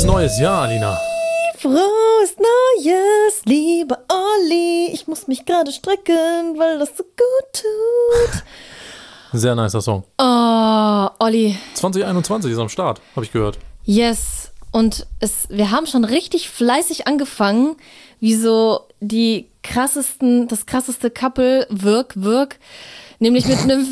Frohes neues Jahr, Alina. Frohes Neues, lieber Olli. Ich muss mich gerade strecken, weil das so gut tut. Sehr nicer Song. Oh, Olli. 2021 ist am Start, habe ich gehört. Yes. Und wir haben schon richtig fleißig angefangen, wie so das krasseste Couple, Wirk. Nämlich mit einem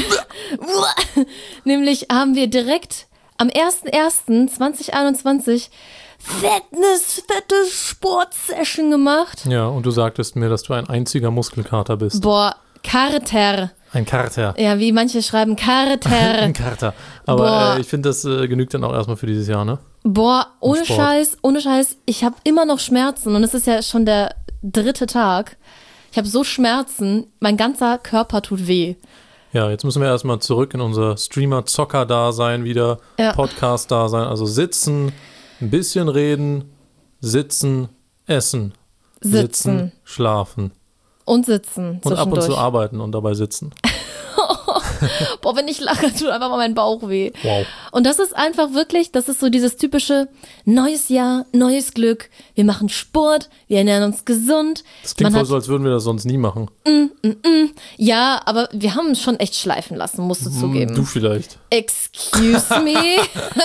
Nämlich haben wir direkt am 01.01.2021 fette Sportsession gemacht. Ja, und du sagtest mir, dass du ein einziger Muskelkater bist. Boah, Kater. Ein Kater. Ja, wie manche schreiben, Kater. Ein Kater. Aber ich finde, das genügt dann auch erstmal für dieses Jahr, ne? Boah, ohne Scheiß, ich habe immer noch Schmerzen und es ist ja schon der 3. Tag. Ich habe so Schmerzen, mein ganzer Körper tut weh. Ja, jetzt müssen wir erstmal zurück in unser Streamer-Zocker-Dasein wieder, Podcast-Dasein, also sitzen, ein bisschen reden, sitzen, essen, sitzen, schlafen. Und sitzen und ab und zu arbeiten und dabei sitzen. Boah, wenn ich lache, tut einfach mal mein Bauch weh. Wow. Und das ist einfach wirklich, das ist so dieses typische neues Jahr, neues Glück. Wir machen Sport, wir ernähren uns gesund. Das klingt voll so, als würden wir das sonst nie machen. Ja, aber wir haben es schon echt schleifen lassen, musst du zugeben. Du vielleicht. Excuse me.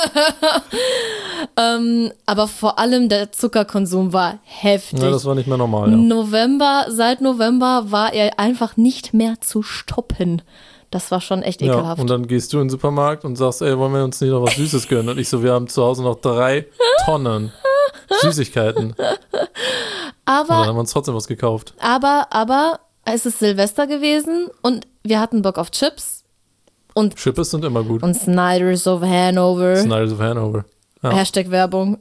Aber vor allem der Zuckerkonsum war heftig. Ja, das war nicht mehr normal, ja. Seit November war er einfach nicht mehr zu stoppen. Das war schon echt ekelhaft. Ja, und dann gehst du in den Supermarkt und sagst, ey, wollen wir uns nicht noch was Süßes gönnen? Und ich so, wir haben zu Hause noch 3 Tonnen Süßigkeiten. Aber, und dann haben wir uns trotzdem was gekauft. Aber es ist Silvester gewesen und wir hatten Bock auf Chips. Und Chips sind immer gut. Und Snyder's of Hanover. Ja. Hashtag-Werbung.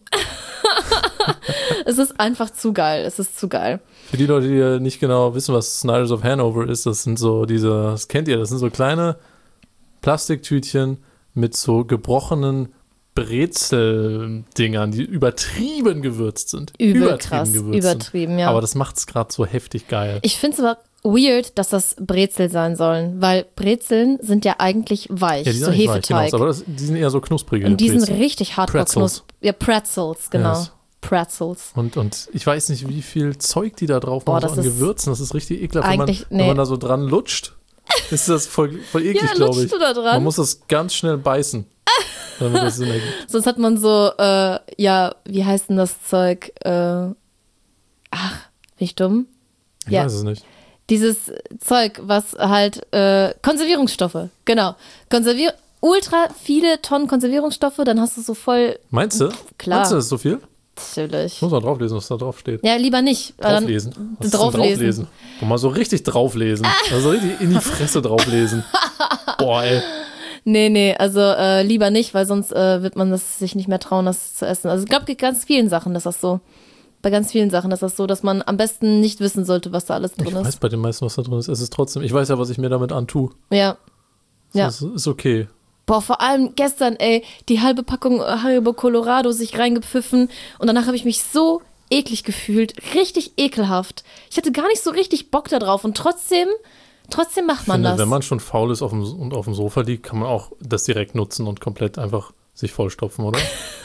Es ist einfach zu geil. Es ist zu geil. Für die Leute, die nicht genau wissen, was Snyder's of Hanover ist, das sind so das kennt ihr, das sind so kleine Plastiktütchen mit so gebrochenen Brezel-Dingern, die übertrieben gewürzt sind. Übertrieben, ja. Aber das macht es gerade so heftig geil. Ich finde es aber weird, dass das Brezel sein sollen, weil Brezeln sind ja eigentlich weich, ja, die sind so Hefeteig. Weich, genau, aber die sind eher so knusprige. Und die sind richtig hardcore knusprig. Ja, Pretzels, genau. Yes. Pretzels. Und ich weiß nicht, wie viel Zeug die da drauf machen, so an Gewürzen. Das ist richtig ekelhaft, wenn man da so dran lutscht. Ist das voll eklig, glaube ich. Du da dran? Man muss das ganz schnell beißen, damit das Sinn ergibt. Sonst hat man so, wie heißt denn das Zeug? Bin ich dumm? Ich weiß es nicht. Dieses Zeug, was halt, Konservierungsstoffe, genau. Ultra viele Tonnen Konservierungsstoffe, dann hast du so voll... Meinst du? Klar. Meinst du, das ist so viel? Natürlich. Ich muss mal drauflesen, was da drauf steht. Ja, lieber nicht. Drauflesen. Drauflesen. Mal so richtig drauflesen. Also richtig in die Fresse drauflesen. Boah, ey. Nee, also lieber nicht, weil sonst wird man sich nicht mehr trauen, das zu essen. Also ich glaube, bei ganz vielen Sachen ist das so. Bei ganz vielen Sachen ist das so, dass man am besten nicht wissen sollte, was da alles drin ist. Ich weiß bei den meisten, was da drin ist. Es ist trotzdem, ich weiß ja, was ich mir damit antue. Ja. Das ist okay. Boah, vor allem gestern, ey, die halbe Packung Haribo Colorado sich reingepfiffen und danach habe ich mich so eklig gefühlt. Richtig ekelhaft. Ich hatte gar nicht so richtig Bock da drauf und trotzdem macht man das. Wenn man schon faul ist und auf dem Sofa liegt, kann man auch das direkt nutzen und komplett einfach sich vollstopfen, oder?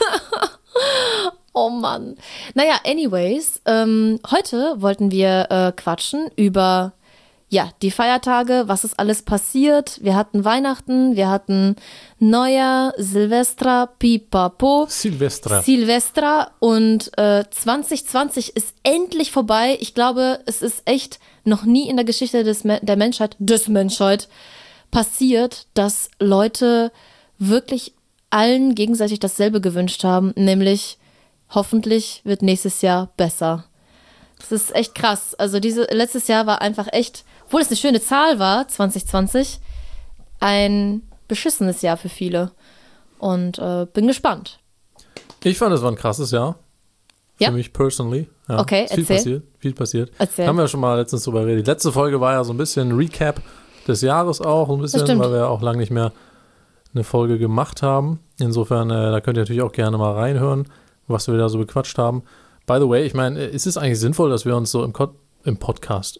Oh Mann. Naja, anyways, heute wollten wir quatschen über die Feiertage, was ist alles passiert. Wir hatten Weihnachten, wir hatten Neujahr, Silvestra, Pipapo. Silvestra und 2020 ist endlich vorbei. Ich glaube, es ist echt noch nie in der Geschichte der Menschheit passiert, dass Leute wirklich allen gegenseitig dasselbe gewünscht haben, nämlich hoffentlich wird nächstes Jahr besser. Das ist echt krass. Also letztes Jahr war einfach echt, obwohl es eine schöne Zahl war, 2020, ein beschissenes Jahr für viele. Und bin gespannt. Ich fand, es war ein krasses Jahr. Ja? Für mich personally. Ja, okay, erzähl. Viel passiert. Erzähl. Haben wir ja schon mal letztens drüber geredet. Die letzte Folge war ja so ein bisschen Recap des Jahres auch, ein bisschen, weil wir ja auch lange nicht mehr eine Folge gemacht haben. Insofern, da könnt ihr natürlich auch gerne mal reinhören, was wir da so bequatscht haben. By the way, ich meine, ist es eigentlich sinnvoll, dass wir uns so im Podcast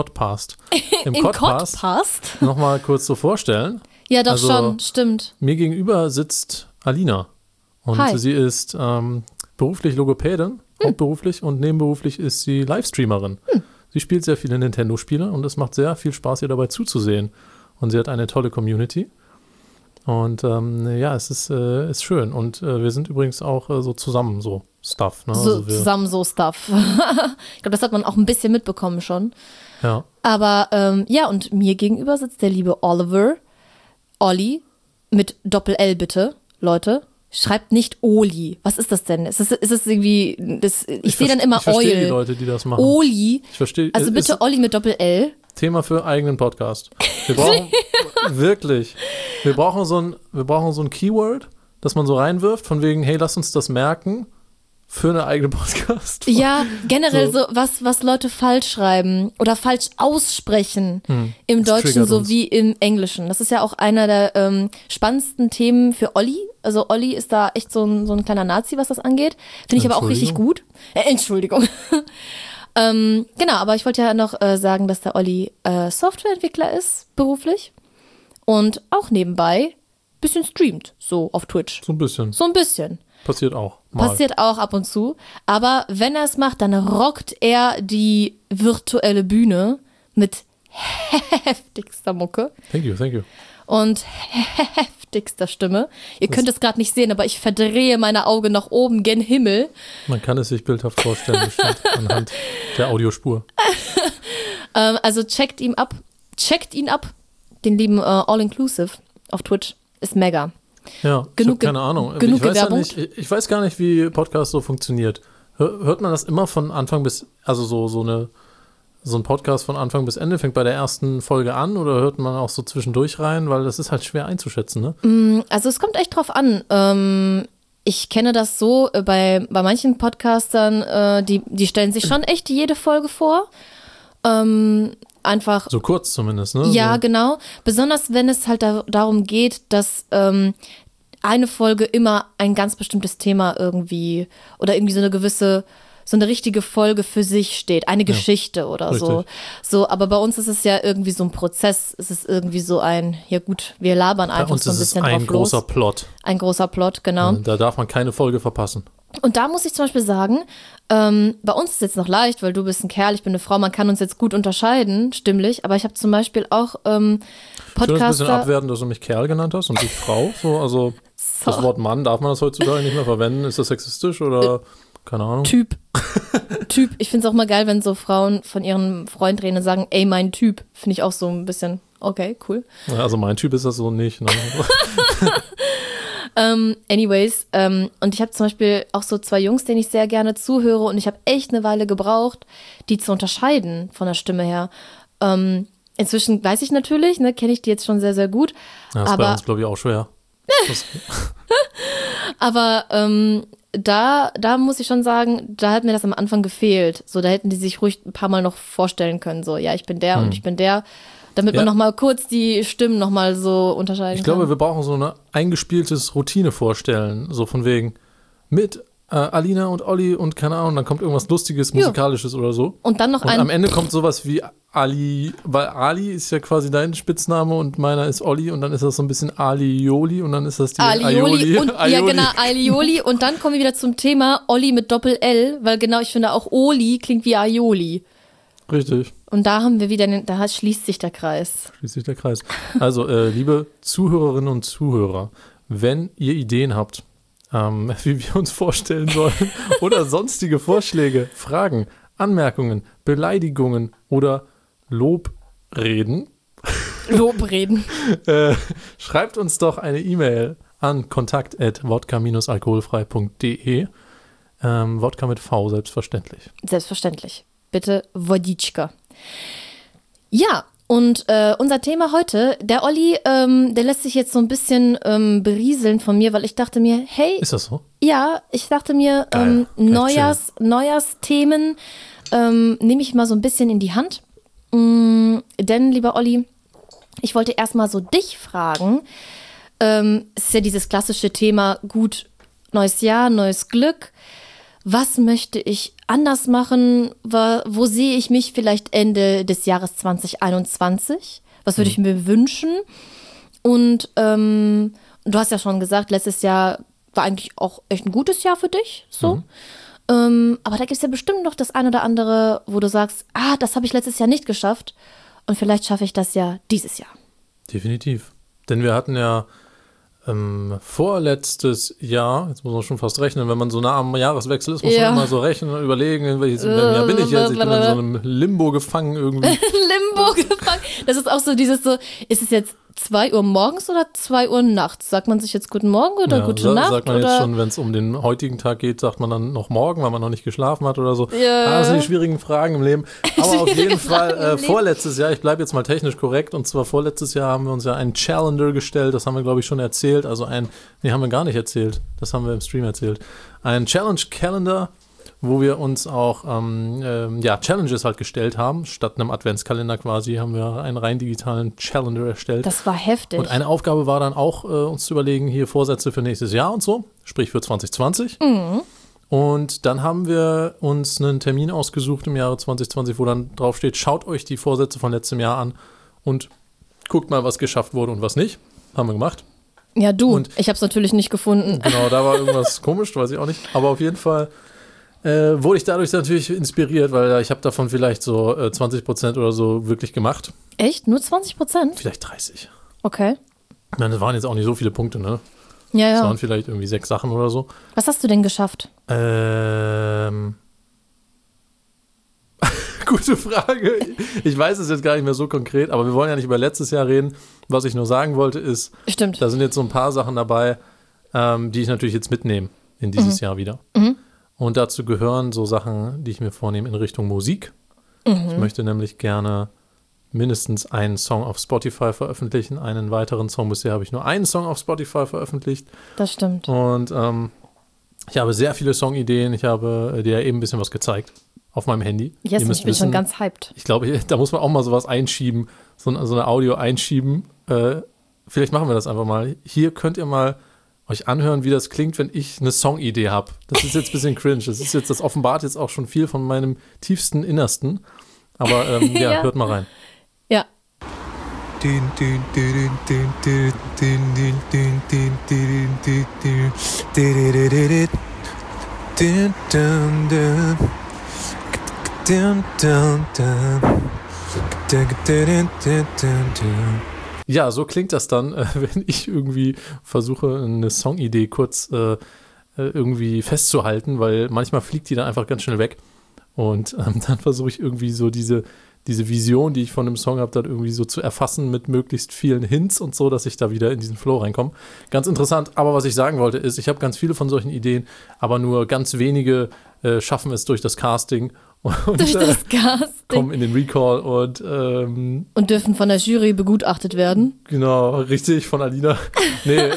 nochmal kurz so vorstellen? Ja, doch schon, stimmt. Mir gegenüber sitzt Alina und Hi. sie ist beruflich Logopädin, hauptberuflich, und nebenberuflich ist sie Livestreamerin. Sie spielt sehr viele Nintendo-Spiele und es macht sehr viel Spaß, ihr dabei zuzusehen. Und sie hat eine tolle Community. Und es ist schön. Und wir sind übrigens auch so zusammen so Stuff. Ne? So, also zusammen so Stuff. Ich glaube, das hat man auch ein bisschen mitbekommen schon. Ja. Aber und mir gegenüber sitzt der liebe Oliver. Olli mit Doppel-L bitte, Leute. Schreibt nicht Oli. Was ist das denn? Ist es irgendwie, ich sehe dann immer Ich verstehe Oil. die Leute, die das machen. Oli. Ich verstehe. Also bitte Olli mit Doppel-L. Thema für eigenen Podcast. Wir brauchen wirklich, wir brauchen so ein Keyword, das man so reinwirft, von wegen, hey, lass uns das merken für eine eigene Podcast. Ja, generell so was Leute falsch schreiben oder falsch aussprechen im Deutschen sowie im Englischen. Das ist ja auch einer der spannendsten Themen für Olli. Also Olli ist da echt so ein kleiner Nazi, was das angeht. Finde ich aber auch richtig gut. Entschuldigung. Genau, aber ich wollte ja noch sagen, dass der Olli Softwareentwickler ist, beruflich. Und auch nebenbei ein bisschen streamt, so auf Twitch. So ein bisschen. So ein bisschen. Passiert auch. Mal. Passiert auch ab und zu. Aber wenn er es macht, dann rockt er die virtuelle Bühne mit heftigster Mucke. Thank you. Und heftigster Stimme. Ihr könnt es gerade nicht sehen, aber ich verdrehe meine Augen nach oben gen Himmel. Man kann es sich bildhaft vorstellen, bestimmt anhand der Audiospur. Also checkt ihn ab. Den lieben All-Inclusive auf Twitch. Ist mega. Ja, genug, keine Ahnung. Genug ich weiß gar nicht, wie Podcast so funktioniert. Hört man das immer von Anfang bis, also so ein Podcast von Anfang bis Ende, fängt bei der ersten Folge an oder hört man auch so zwischendurch rein? Weil das ist halt schwer einzuschätzen, ne? Also es kommt echt drauf an. Ich kenne das so bei manchen Podcastern, die stellen sich schon echt jede Folge vor. Einfach. So kurz zumindest, ne? Ja, so. Genau. Besonders wenn es halt darum geht, dass eine Folge immer ein ganz bestimmtes Thema irgendwie oder irgendwie so eine richtige Folge für sich steht, eine Geschichte oder so. So, aber bei uns ist es ja irgendwie so ein Prozess. Es ist irgendwie so ja gut, wir labern einfach so ein bisschen drauf los. Ein großer Plot. Ein großer Plot, genau. Da darf man keine Folge verpassen. Und da muss ich zum Beispiel sagen, bei uns ist es jetzt noch leicht, weil du bist ein Kerl, ich bin eine Frau, man kann uns jetzt gut unterscheiden, stimmlich, aber ich habe zum Beispiel auch Podcaster. Ich finde es ein bisschen abwertend, dass du mich Kerl genannt hast und ich Frau. Also das Wort Mann, darf man das heutzutage nicht mehr verwenden? Ist das sexistisch oder keine Ahnung? Typ. Ich finde es auch mal geil, wenn so Frauen von ihren Freund reden und sagen, ey, mein Typ. Finde ich auch so ein bisschen, okay, cool. Ja, also mein Typ ist das so nicht. Ne? Anyways, und ich habe zum Beispiel auch so 2 Jungs, denen ich sehr gerne zuhöre und ich habe echt eine Weile gebraucht, die zu unterscheiden von der Stimme her. Inzwischen weiß ich natürlich, ne, kenne ich die jetzt schon sehr, sehr gut. Ja, das ist bei uns, glaube ich, auch schwer. Aber da muss ich schon sagen, da hat mir das am Anfang gefehlt. So, da hätten die sich ruhig ein paar Mal noch vorstellen können. So, ja, ich bin der und ich bin der. Damit man nochmal kurz die Stimmen nochmal so unterscheiden kann. Ich glaube, wir brauchen so ein eingespieltes Routine vorstellen. So von wegen mit Alina und Olli und keine Ahnung, dann kommt irgendwas Lustiges, Musikalisches oder so. Und dann noch am Ende kommt sowas wie Ali, weil Ali ist ja quasi dein Spitzname und meiner ist Olli und dann ist das so ein bisschen Alioli und dann ist das die Alioli. Ja, genau, Alioli. Und dann kommen wir wieder zum Thema Olli mit Doppel-L, weil genau, ich finde auch Oli klingt wie Aioli. Richtig. Und da haben wir wieder, da schließt sich der Kreis. Also, liebe Zuhörerinnen und Zuhörer, wenn ihr Ideen habt, wie wir uns vorstellen sollen oder sonstige Vorschläge, Fragen, Anmerkungen, Beleidigungen oder Lobreden, schreibt uns doch eine E-Mail an kontakt@wodka-alkoholfrei.de. Wodka mit V, selbstverständlich. Selbstverständlich. Bitte Woditschka. Ja, und unser Thema heute, der Olli, der lässt sich jetzt so ein bisschen berieseln von mir, weil ich dachte mir, hey. Ist das so? Ja, ich dachte mir, Neujahrsthemen nehme ich mal so ein bisschen in die Hand. Denn, lieber Olli, ich wollte erstmal so dich fragen. Es ist ja dieses klassische Thema, gut, neues Jahr, neues Glück. Was möchte ich anders machen? Wo sehe ich mich vielleicht Ende des Jahres 2021? Was würde ich mir wünschen? Und du hast ja schon gesagt, letztes Jahr war eigentlich auch echt ein gutes Jahr für dich, so. Aber da gibt es ja bestimmt noch das ein oder andere, wo du sagst, das habe ich letztes Jahr nicht geschafft und vielleicht schaffe ich das ja dieses Jahr. Definitiv. Denn wir hatten ja vorletztes Jahr, jetzt muss man schon fast rechnen, wenn man so nah am Jahreswechsel ist, muss man immer so rechnen und überlegen, in welches Jahr bin ich jetzt? Ich bin in so einem Limbo gefangen irgendwie. Limbo gefangen. Das ist auch so dieses so, ist es jetzt 2 Uhr morgens oder 2 Uhr nachts? Sagt man sich jetzt guten Morgen oder gute Nacht? Sagt man oder? Jetzt schon, wenn es um den heutigen Tag geht, sagt man dann noch morgen, weil man noch nicht geschlafen hat oder so. Ja. Das sind die schwierigen Fragen im Leben. Aber auf jeden Fall vorletztes Jahr, ich bleibe jetzt mal technisch korrekt, und zwar vorletztes Jahr haben wir uns ja einen Calendar gestellt, das haben wir glaube ich schon erzählt, also haben wir gar nicht erzählt, das haben wir im Stream erzählt. Ein Challenge Calendar, wo wir uns auch Challenges halt gestellt haben. Statt einem Adventskalender quasi haben wir einen rein digitalen Calendar erstellt. Das war heftig. Und eine Aufgabe war dann auch, uns zu überlegen, hier Vorsätze für nächstes Jahr und so, sprich für 2020. Und dann haben wir uns einen Termin ausgesucht im Jahre 2020, wo dann drauf steht, schaut euch die Vorsätze von letztem Jahr an und guckt mal, was geschafft wurde und was nicht. Haben wir gemacht. Ja, ich habe es natürlich nicht gefunden. Genau, da war irgendwas komisch, weiß ich auch nicht. Aber auf jeden Fall wurde ich dadurch natürlich inspiriert, weil ich habe davon vielleicht so 20% oder so wirklich gemacht. Echt? Nur 20%? Vielleicht 30. Okay. Ich meine, das waren jetzt auch nicht so viele Punkte, ne? Ja. Das waren vielleicht irgendwie 6 Sachen oder so. Was hast du denn geschafft? Gute Frage. Ich weiß es jetzt gar nicht mehr so konkret, aber wir wollen ja nicht über letztes Jahr reden. Was ich nur sagen wollte ist, Stimmt. Da sind jetzt so ein paar Sachen dabei, die ich natürlich jetzt mitnehme in dieses Jahr wieder. Und dazu gehören so Sachen, die ich mir vornehme in Richtung Musik. Ich möchte nämlich gerne mindestens einen Song auf Spotify veröffentlichen, einen weiteren Song. Bisher habe ich nur einen Song auf Spotify veröffentlicht. Das stimmt. Und ich habe sehr viele Songideen. Ich habe dir eben ein bisschen was gezeigt auf meinem Handy. Yes, ich bin schon ganz hyped. Ich glaube, da muss man auch mal sowas einschieben, so eine Audio einschieben. Vielleicht machen wir das einfach mal. Hier könnt ihr mal euch anhören, wie das klingt, wenn ich eine Songidee habe. Das ist jetzt ein bisschen cringe. Das offenbart jetzt auch schon viel von meinem tiefsten Innersten. Aber Ja. Hört mal rein. Ja. Ja, so klingt das dann, wenn ich irgendwie versuche, eine Songidee kurz irgendwie festzuhalten, weil manchmal fliegt die dann einfach ganz schnell weg. Und dann versuche ich irgendwie so diese Vision, die ich von dem Song habe, dann irgendwie so zu erfassen mit möglichst vielen Hints und so, dass ich da wieder in diesen Flow reinkomme. Ganz interessant, aber was ich sagen wollte ist, ich habe ganz viele von solchen Ideen, aber nur ganz wenige schaffen es durch das Casting und kommen in den Recall und dürfen von der Jury begutachtet werden. Genau, richtig, von Alina. Nee,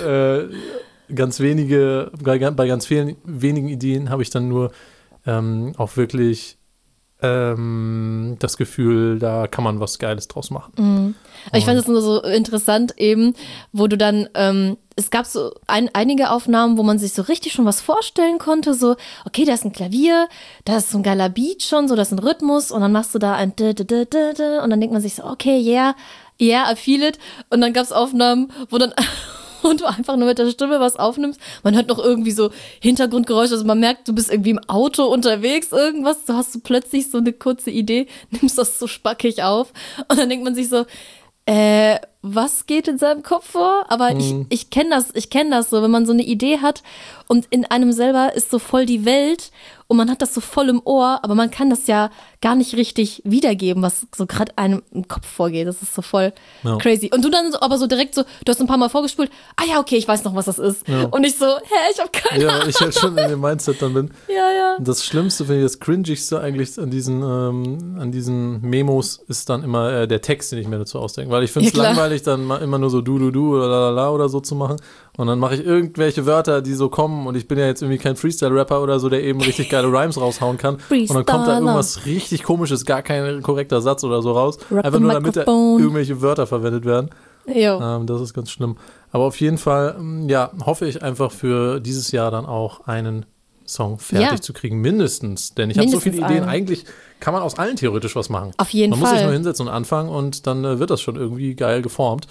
bei ganz vielen wenigen Ideen habe ich dann nur auch wirklich das Gefühl, da kann man was Geiles draus machen. Aber ich fand es nur so interessant eben, wo du dann, es gab so einige Aufnahmen, wo man sich so richtig schon was vorstellen konnte, so, okay, da ist ein Klavier, da ist so ein geiler Beat schon, so, da ist ein Rhythmus und dann machst du da ein und dann denkt man sich so, okay, yeah, I feel it. Und dann gab es Aufnahmen, wo dann und du einfach nur mit der Stimme was aufnimmst. Man hört noch irgendwie so Hintergrundgeräusche, also man merkt, du bist irgendwie im Auto unterwegs, irgendwas. Du hast so plötzlich so eine kurze Idee, nimmst das so spackig auf und dann denkt man sich so, was geht in seinem Kopf vor? Aber ich kenne das so, wenn man so eine Idee hat und in einem selber ist so voll die Welt und man hat das so voll im Ohr, aber man kann das ja gar nicht richtig wiedergeben, was so gerade einem im Kopf vorgeht. Das ist so voll crazy. Und du dann so, aber so direkt so, du hast ein paar Mal vorgespult, ja, okay, ich weiß noch, was das ist. Ja. Und ich so, ich habe keine Ahnung. Ja, ich halt schon in dem Mindset dann bin. Ja. Das Schlimmste, finde ich, das Cringigste eigentlich an diesen Memos ist dann immer der Text, den ich mir dazu ausdenke. Weil ich finde es langweilig, dann immer nur so du oder la oder so zu machen. Und dann mache ich irgendwelche Wörter, die so kommen und ich bin ja jetzt irgendwie kein Freestyle-Rapper oder so, der eben richtig geile Rhymes raushauen kann. Und dann kommt da irgendwas richtig Komisches, gar kein korrekter Satz oder so raus. Einfach nur, damit da irgendwelche Wörter verwendet werden. Das ist ganz schlimm. Aber auf jeden Fall, hoffe ich einfach für dieses Jahr dann auch einen Song fertig zu kriegen, mindestens. Denn ich habe so viele Ideen, eigentlich kann man aus allen theoretisch was machen. Auf jeden Fall. Man muss sich nur hinsetzen und anfangen und dann wird das schon irgendwie geil geformt.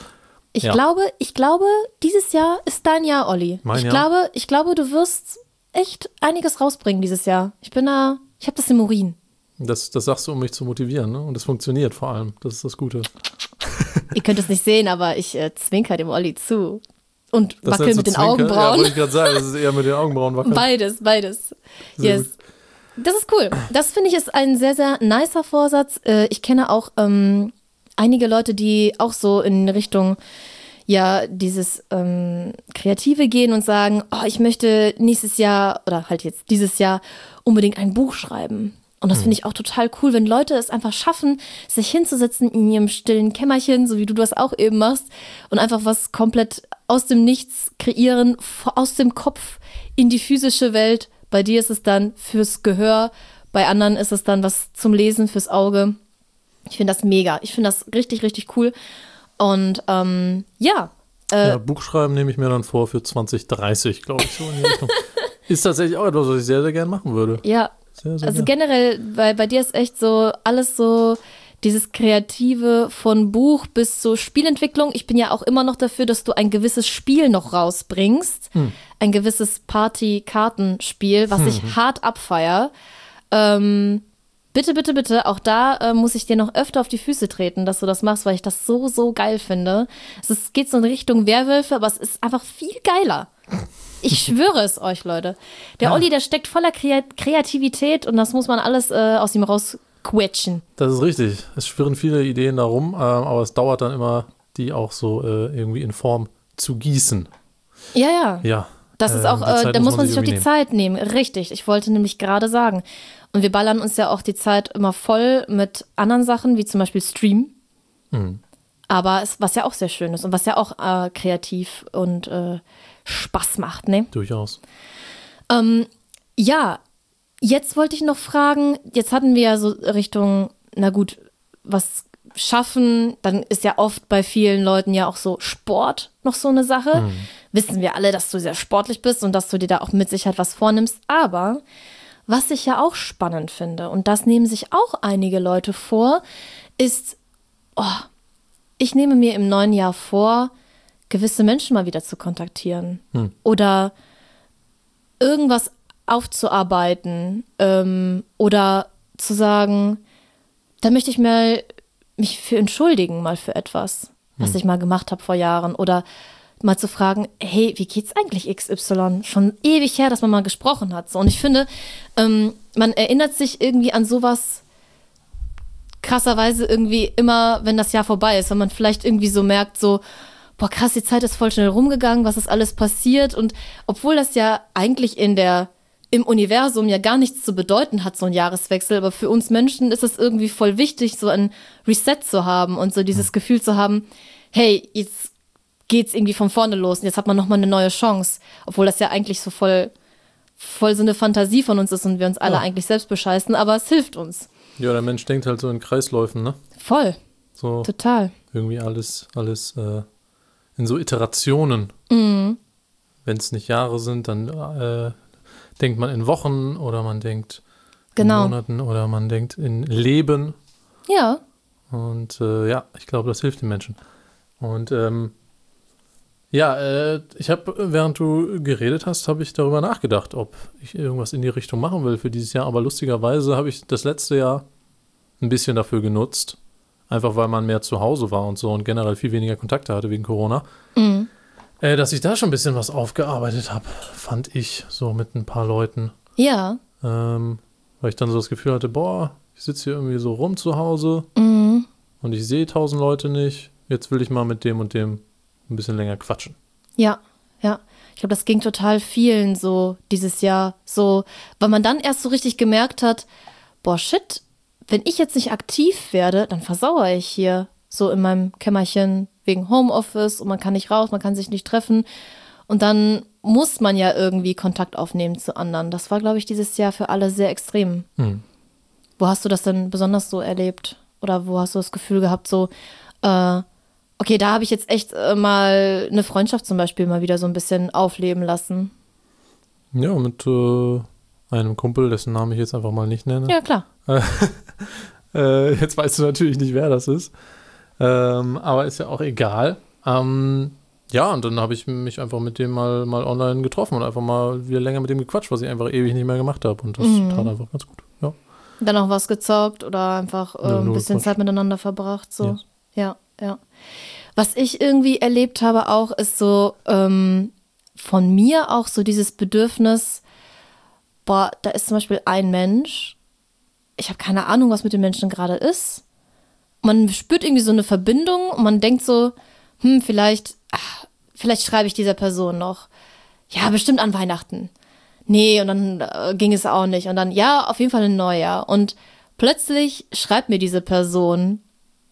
Ich glaube, dieses Jahr ist dein Jahr, Olli. Ich glaube, du wirst echt einiges rausbringen dieses Jahr. Ich habe das im Urin. Das sagst du, um mich zu motivieren, ne? Und das funktioniert vor allem. Das ist das Gute. Ihr könnt es nicht sehen, aber ich zwinker dem Olli zu. Und wackel mit den Augenbrauen. Ja, wollte ich gerade sagen, das ist eher mit den Augenbrauen wackeln. Beides. Yes. Das ist cool. Das finde ich ist ein sehr, sehr nicer Vorsatz. Ich kenne auch einige Leute, die auch so in Richtung dieses Kreative gehen und sagen, oh, ich möchte nächstes Jahr oder halt jetzt dieses Jahr unbedingt ein Buch schreiben. Und das finde ich auch total cool, wenn Leute es einfach schaffen, sich hinzusetzen in ihrem stillen Kämmerchen, so wie du das auch eben machst, und einfach was komplett aus dem Nichts kreieren, aus dem Kopf in die physische Welt. Bei dir ist es dann fürs Gehör, bei anderen ist es dann was zum Lesen, fürs Auge. Ich finde das mega. Ich finde das richtig, richtig cool. Und Buchschreiben nehme ich mir dann vor für 2030, glaube ich, so in die Richtung. Ist tatsächlich auch etwas, was ich sehr, sehr gerne machen würde. Ja, sehr, sehr also generell, bei dir ist echt so alles so dieses Kreative von Buch bis zur Spielentwicklung. Ich bin ja auch immer noch dafür, dass du ein gewisses Spiel noch rausbringst. Ein gewisses Party-Kartenspiel, was ich hart abfeier. Bitte, bitte, bitte, auch da muss ich dir noch öfter auf die Füße treten, dass du das machst, weil ich das so, so geil finde. Geht so in Richtung Werwölfe, aber es ist einfach viel geiler. Ich schwöre es euch, Leute. Der Olli, der steckt voller Kreativität und das muss man alles aus ihm rausquetschen. Das ist richtig. Es schwirren viele Ideen darum, aber es dauert dann immer, die auch so irgendwie in Form zu gießen. Ja. Das ist auch, da muss man sich auch die Zeit nehmen. Richtig, ich wollte nämlich gerade sagen. Und wir ballern uns ja auch die Zeit immer voll mit anderen Sachen, wie zum Beispiel Stream. Aber was ja auch sehr schön ist und was ja auch kreativ und Spaß macht, ne? Durchaus. Jetzt wollte ich noch fragen, jetzt hatten wir ja so Richtung, na gut, was schaffen, dann ist ja oft bei vielen Leuten ja auch so Sport noch so eine Sache. Wissen wir alle, dass du sehr sportlich bist und dass du dir da auch mit Sicherheit was vornimmst. Aber was ich ja auch spannend finde, und das nehmen sich auch einige Leute vor, ist, ich nehme mir im neuen Jahr vor, gewisse Menschen mal wieder zu kontaktieren oder irgendwas aufzuarbeiten oder zu sagen, da möchte ich mich für entschuldigen, mal für etwas, was ich mal gemacht habe vor Jahren, oder mal zu fragen, hey, wie geht's eigentlich XY? Schon ewig her, dass man mal gesprochen hat. So. Und ich finde, man erinnert sich irgendwie an sowas krasserweise irgendwie immer, wenn das Jahr vorbei ist, wenn man vielleicht irgendwie so merkt, so, boah krass, die Zeit ist voll schnell rumgegangen, was ist alles passiert? Und obwohl das ja eigentlich im Universum ja gar nichts zu bedeuten hat, so ein Jahreswechsel, aber für uns Menschen ist es irgendwie voll wichtig, so ein Reset zu haben und so dieses Gefühl zu haben, hey, jetzt geht's irgendwie von vorne los und jetzt hat man nochmal eine neue Chance, obwohl das ja eigentlich so voll so eine Fantasie von uns ist und wir uns alle eigentlich selbst bescheißen, aber es hilft uns. Ja, der Mensch denkt halt so in Kreisläufen, ne? Voll. So total. Irgendwie alles in so Iterationen. Wenn es nicht Jahre sind, dann denkt man in Wochen oder man denkt in Monaten oder man denkt in Leben. Ja. Und ich glaube, das hilft den Menschen. Und ich habe, während du geredet hast, habe ich darüber nachgedacht, ob ich irgendwas in die Richtung machen will für dieses Jahr. Aber lustigerweise habe ich das letzte Jahr ein bisschen dafür genutzt, einfach weil man mehr zu Hause war und so und generell viel weniger Kontakte hatte wegen Corona, dass ich da schon ein bisschen was aufgearbeitet habe, fand ich, so mit ein paar Leuten. Ja. Weil ich dann so das Gefühl hatte, ich sitze hier irgendwie so rum zu Hause und ich sehe 1000 Leute nicht. Jetzt will ich mal mit dem und dem ein bisschen länger quatschen. Ja. Ich glaube, das ging total vielen so dieses Jahr, so, weil man dann erst so richtig gemerkt hat, shit, wenn ich jetzt nicht aktiv werde, dann versauere ich hier so in meinem Kämmerchen wegen Homeoffice und man kann nicht raus, man kann sich nicht treffen und dann muss man ja irgendwie Kontakt aufnehmen zu anderen. Das war, glaube ich, dieses Jahr für alle sehr extrem. Wo hast du das denn besonders so erlebt? Oder wo hast du das Gefühl gehabt, so, okay, da habe ich jetzt echt mal eine Freundschaft zum Beispiel mal wieder so ein bisschen aufleben lassen? Ja, mit einem Kumpel, dessen Namen ich jetzt einfach mal nicht nenne. Ja, klar. Jetzt weißt du natürlich nicht, wer das ist. Aber ist ja auch egal. Ja, und dann habe ich mich einfach mit dem mal online getroffen und einfach mal wieder länger mit dem gequatscht, was ich einfach ewig nicht mehr gemacht habe. Und das tat einfach ganz gut. Ja. Dann auch was gezockt oder einfach ein bisschen Zeit miteinander verbracht. So. Yes. Ja. Was ich irgendwie erlebt habe auch, ist so von mir auch so dieses Bedürfnis, da ist zum Beispiel ein Mensch, ich habe keine Ahnung, was mit dem Menschen gerade ist. Man spürt irgendwie so eine Verbindung und man denkt so, vielleicht schreibe ich dieser Person noch. Ja, bestimmt an Weihnachten. Nee, und dann ging es auch nicht. Und dann, ja, auf jeden Fall ein Neujahr. Und plötzlich schreibt mir diese Person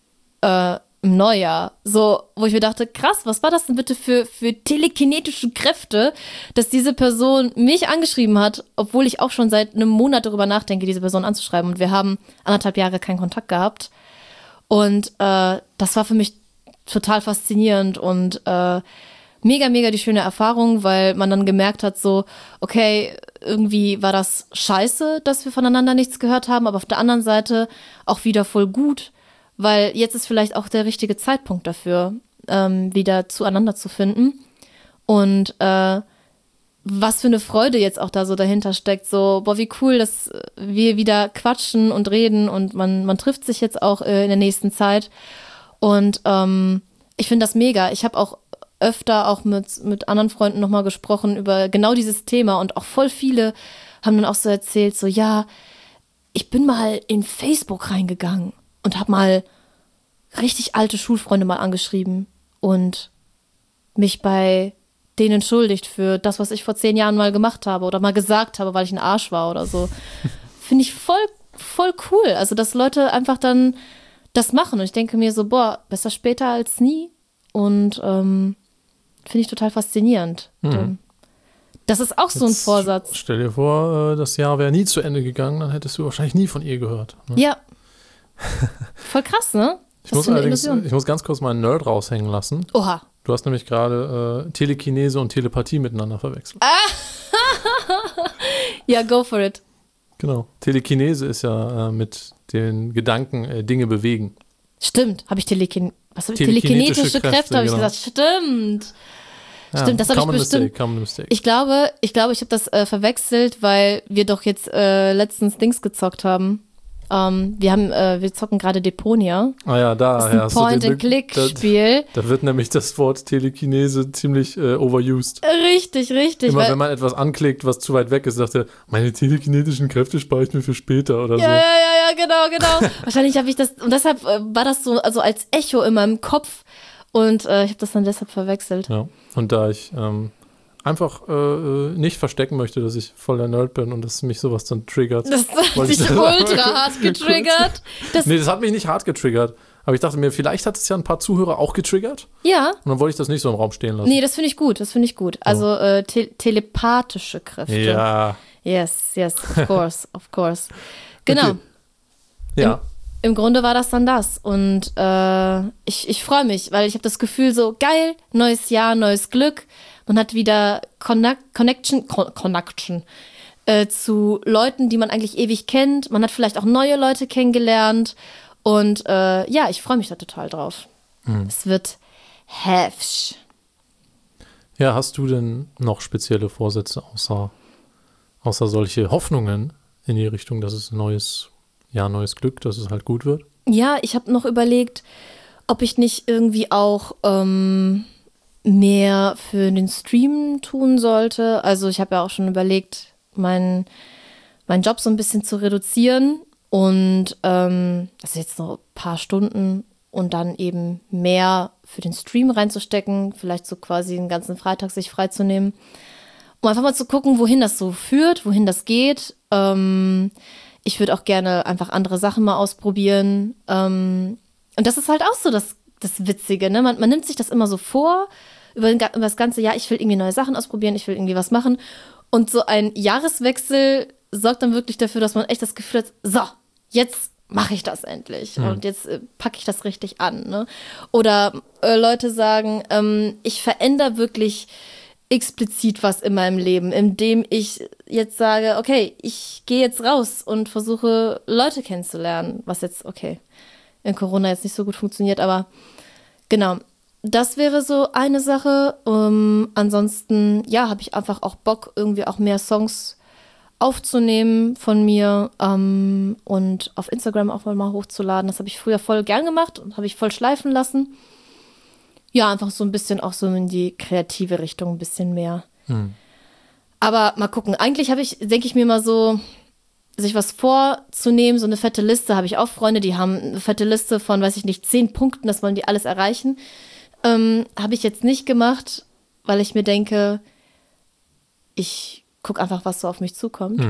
im Neujahr, so, wo ich mir dachte, krass, was war das denn bitte für telekinetische Kräfte, dass diese Person mich angeschrieben hat, obwohl ich auch schon seit einem Monat darüber nachdenke, diese Person anzuschreiben. Und wir haben 1,5 Jahre keinen Kontakt gehabt. Und das war für mich total faszinierend und mega, mega die schöne Erfahrung, weil man dann gemerkt hat, so, okay, irgendwie war das scheiße, dass wir voneinander nichts gehört haben, aber auf der anderen Seite auch wieder voll gut, weil jetzt ist vielleicht auch der richtige Zeitpunkt dafür, wieder zueinander zu finden. Und was für eine Freude jetzt auch da so dahinter steckt, so, boah, wie cool, dass wir wieder quatschen und reden und man trifft sich jetzt auch in der nächsten Zeit. Und ich finde das mega. Ich habe auch öfter auch mit anderen Freunden nochmal gesprochen über genau dieses Thema und auch voll viele haben dann auch so erzählt, so, ja, ich bin mal in Facebook reingegangen und habe mal richtig alte Schulfreunde mal angeschrieben und mich bei denen entschuldigt für das, was ich vor 10 Jahren mal gemacht habe oder mal gesagt habe, weil ich ein Arsch war oder so. Finde ich voll, voll cool. Also, dass Leute einfach dann das machen und ich denke mir so, boah, besser später als nie und finde ich total faszinierend. Das ist auch so ein Vorsatz. Stell dir vor, das Jahr wäre nie zu Ende gegangen, dann hättest du wahrscheinlich nie von ihr gehört. Ne? Ja. Voll krass, ne? Ich muss ganz kurz meinen Nerd raushängen lassen. Oha. Du hast nämlich gerade Telekinese und Telepathie miteinander verwechselt. Ja, go for it. Genau. Telekinese ist ja mit den Gedanken Dinge bewegen. Stimmt. Habe ich telekinetische Kräfte, habe ich gesagt. Stimmt. Ja, Stimmt, das habe ich bestimmt. Common mistake. Ich glaube, ich habe das verwechselt, weil wir doch jetzt letztens Dings gezockt haben. Wir zocken gerade Deponia. Ah ja, da. Das ist ein Point-and-Click-Spiel. Da wird nämlich das Wort Telekinese ziemlich overused. Richtig. Immer wenn man etwas anklickt, was zu weit weg ist, sagt er, meine telekinetischen Kräfte spare ich mir für später oder so. Ja, genau. Wahrscheinlich habe ich das, und deshalb war das so, also als Echo in meinem Kopf. Und ich habe das dann deshalb verwechselt. Ja, und da ich einfach nicht verstecken möchte, dass ich voll der Nerd bin und dass mich sowas dann triggert. Das hat dich ultra hart getriggert. Nee, das hat mich nicht hart getriggert. Aber ich dachte mir, vielleicht hat es ja ein paar Zuhörer auch getriggert. Ja. Und dann wollte ich das nicht so im Raum stehen lassen. Nee, das finde ich gut. Also telepathische Kräfte. Ja. Yes, of course. Genau. Okay. Ja. Im Grunde war das dann das. Und ich freue mich, weil ich habe das Gefühl so, geil, neues Jahr, neues Glück. Man hat wieder Connection zu Leuten, die man eigentlich ewig kennt. Man hat vielleicht auch neue Leute kennengelernt. Und ich freue mich da total drauf. Es wird heftig. Ja, hast du denn noch spezielle Vorsätze außer solche Hoffnungen in die Richtung, dass es neues Glück, dass es halt gut wird? Ja, ich habe noch überlegt, ob ich nicht irgendwie auch mehr für den Stream tun sollte. Also ich habe ja auch schon überlegt, meinen Job so ein bisschen zu reduzieren und das ist jetzt noch ein paar Stunden und dann eben mehr für den Stream reinzustecken, vielleicht so quasi den ganzen Freitag sich freizunehmen, um einfach mal zu gucken, wohin das so führt, wohin das geht. Ich würde auch gerne einfach andere Sachen mal ausprobieren. Und das ist halt auch so das Witzige, ne? Man nimmt sich das immer so vor, über das ganze Jahr, ich will irgendwie neue Sachen ausprobieren, ich will irgendwie was machen. Und so ein Jahreswechsel sorgt dann wirklich dafür, dass man echt das Gefühl hat, so, jetzt mache ich das endlich. Und jetzt packe ich das richtig an. Ne? Oder Leute sagen, ich verändere wirklich explizit was in meinem Leben, indem ich jetzt sage, okay, ich gehe jetzt raus und versuche, Leute kennenzulernen, was jetzt, okay, in Corona jetzt nicht so gut funktioniert, aber genau, das wäre so eine Sache. Ansonsten, ja, habe ich einfach auch Bock, irgendwie auch mehr Songs aufzunehmen von mir und auf Instagram auch mal hochzuladen. Das habe ich früher voll gern gemacht und habe ich voll schleifen lassen. Ja, einfach so ein bisschen auch so in die kreative Richtung ein bisschen mehr. Aber mal gucken. Eigentlich denke ich mir mal so, sich was vorzunehmen, so eine fette Liste, habe ich auch Freunde, die haben eine fette Liste von, weiß ich nicht, 10 Punkten, das wollen die alles erreichen. Habe ich jetzt nicht gemacht, weil ich mir denke, ich gucke einfach, was so auf mich zukommt.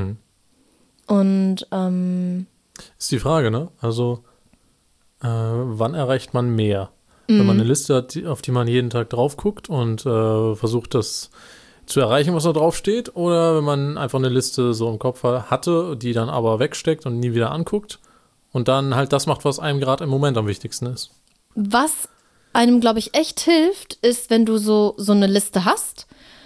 Und ist die Frage, ne? Also, wann erreicht man mehr? Wenn man eine Liste hat, auf die man jeden Tag drauf guckt und versucht, das zu erreichen, was da drauf steht, oder wenn man einfach eine Liste so im Kopf hatte, die dann aber wegsteckt und nie wieder anguckt und dann halt das macht, was einem gerade im Moment am wichtigsten ist. Was einem, glaube ich, echt hilft, ist, wenn du so eine Liste hast,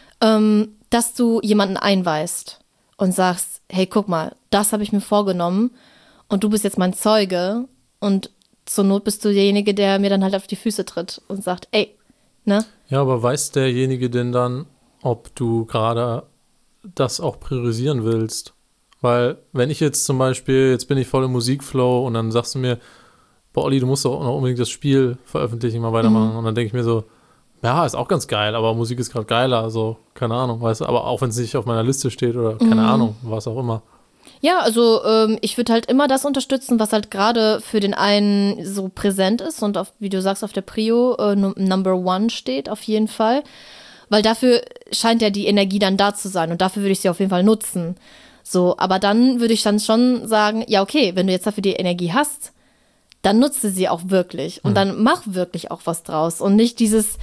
dass du jemanden einweist und sagst, hey, guck mal, das habe ich mir vorgenommen und du bist jetzt mein Zeuge und zur Not bist du derjenige, der mir dann halt auf die Füße tritt und sagt, ey, ne? Ja, aber weiß derjenige denn dann, ob du gerade das auch priorisieren willst? Weil, wenn ich jetzt zum Beispiel, jetzt bin ich voll im Musikflow und dann sagst du mir, boah, Olli, du musst doch noch unbedingt das Spiel veröffentlichen, mal weitermachen. Und dann denke ich mir so, ja, ist auch ganz geil, aber Musik ist gerade geiler, also keine Ahnung, weißt du, aber auch wenn es nicht auf meiner Liste steht oder keine Ahnung, was auch immer. Ja, also ich würde halt immer das unterstützen, was halt gerade für den einen so präsent ist und auf, wie du sagst, auf der Prio Number One steht, auf jeden Fall. Weil dafür scheint ja die Energie dann da zu sein und dafür würde ich sie auf jeden Fall nutzen. So, aber dann würde ich dann schon sagen, ja okay, wenn du jetzt dafür die Energie hast, dann nutze sie auch wirklich und dann mach wirklich auch was draus und nicht dieses,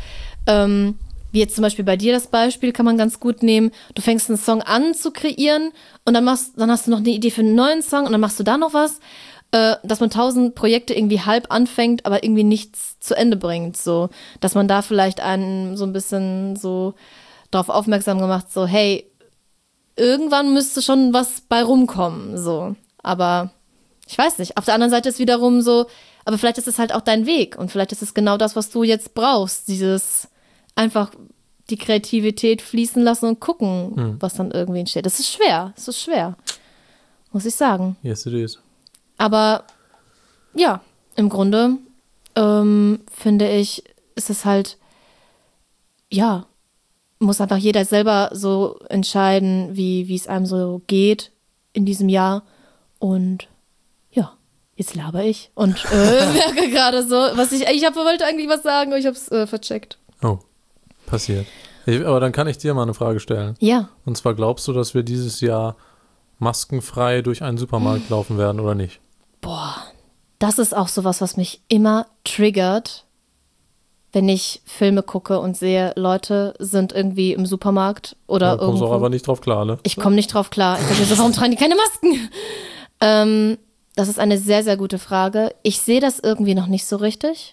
wie jetzt zum Beispiel bei dir das Beispiel, kann man ganz gut nehmen, du fängst einen Song an zu kreieren und dann hast du noch eine Idee für einen neuen Song und dann machst du da noch was, dass man 1000 Projekte irgendwie halb anfängt, aber irgendwie nichts zu Ende bringt, so, dass man da vielleicht einen so ein bisschen so darauf aufmerksam gemacht, so, hey, irgendwann müsste schon was bei rumkommen, so, aber ich weiß nicht, auf der anderen Seite ist wiederum so, aber vielleicht ist es halt auch dein Weg und vielleicht ist es genau das, was du jetzt brauchst, dieses einfach die Kreativität fließen lassen und gucken, was dann irgendwie entsteht. Das ist schwer, muss ich sagen. Yes, it is. Aber ja, im Grunde finde ich, ist es halt, ja, muss einfach jeder selber so entscheiden, wie es einem so geht in diesem Jahr. Und ja, jetzt laber ich und merke gerade so, wollte eigentlich was sagen, aber ich habe es vercheckt. Oh, passiert. Aber dann kann ich dir mal eine Frage stellen. Ja. Und zwar, glaubst du, dass wir dieses Jahr maskenfrei durch einen Supermarkt laufen werden oder nicht? Boah, das ist auch sowas, was mich immer triggert, wenn ich Filme gucke und sehe, Leute sind irgendwie im Supermarkt oder irgendwo. Da kommst du auch einfach nicht drauf klar, ne? Ich komme nicht drauf klar. Ich denke so, warum tragen die keine Masken? Das ist eine sehr, sehr gute Frage. Ich sehe das irgendwie noch nicht so richtig.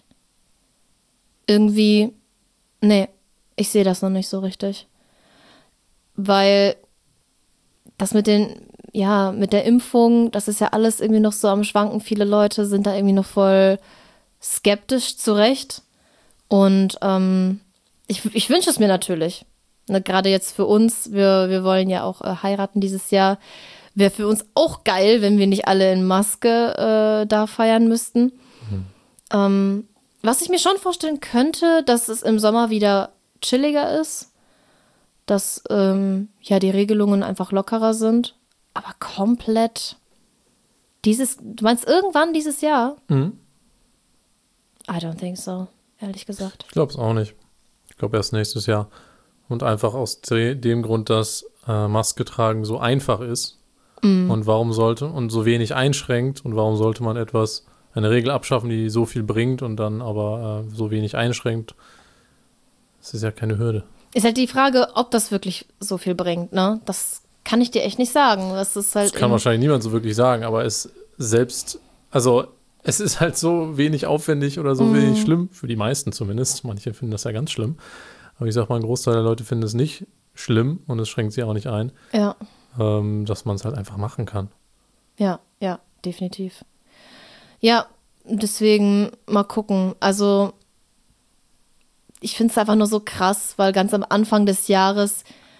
Nee, ich sehe das noch nicht so richtig. Weil das mit der Impfung, das ist ja alles irgendwie noch so am Schwanken. Viele Leute sind da irgendwie noch voll skeptisch zurecht. Und ich wünsche es mir natürlich. Ne, gerade jetzt für uns, wir wollen ja auch heiraten dieses Jahr. Wäre für uns auch geil, wenn wir nicht alle in Maske da feiern müssten. Was ich mir schon vorstellen könnte, dass es im Sommer wieder chilliger ist. Dass die Regelungen einfach lockerer sind. Aber komplett du meinst irgendwann dieses Jahr? I don't think so, ehrlich gesagt. Ich glaube es auch nicht. Ich glaube erst nächstes Jahr. Und einfach aus dem Grund, dass Maske tragen so einfach ist. Und so wenig einschränkt und warum sollte man eine Regel abschaffen, die so viel bringt und dann aber so wenig einschränkt. Das ist ja keine Hürde. Ist halt die Frage, ob das wirklich so viel bringt, ne? Das kann ich dir echt nicht sagen. Das kann wahrscheinlich niemand so wirklich sagen, aber es ist halt so wenig aufwendig oder so wenig schlimm, für die meisten zumindest. Manche finden das ja ganz schlimm. Aber ich sag mal, ein Großteil der Leute finden es nicht schlimm und es schränkt sie auch nicht ein. Ja. Dass man es halt einfach machen kann. Ja, definitiv. Ja, deswegen mal gucken. Also ich finde es einfach nur so krass, weil ganz am Anfang des Jahres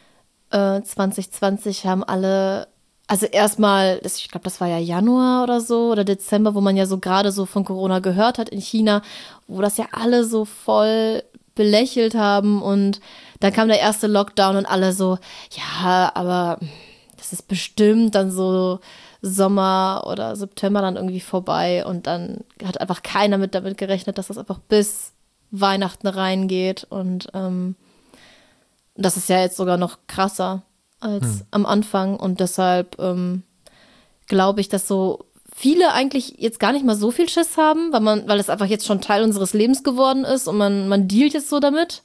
2020 haben alle, also erstmal, ich glaube, das war ja Januar oder so oder Dezember, wo man ja so gerade so von Corona gehört hat in China, wo das ja alle so voll belächelt haben und dann kam der erste Lockdown und alle so, ja, aber das ist bestimmt dann so Sommer oder September dann irgendwie vorbei und dann hat einfach keiner damit gerechnet, dass das einfach bis Weihnachten reingeht und das ist ja jetzt sogar noch krasser als am Anfang und deshalb glaube ich, dass so viele eigentlich jetzt gar nicht mal so viel Schiss haben, weil es einfach jetzt schon Teil unseres Lebens geworden ist und man dealt jetzt so damit.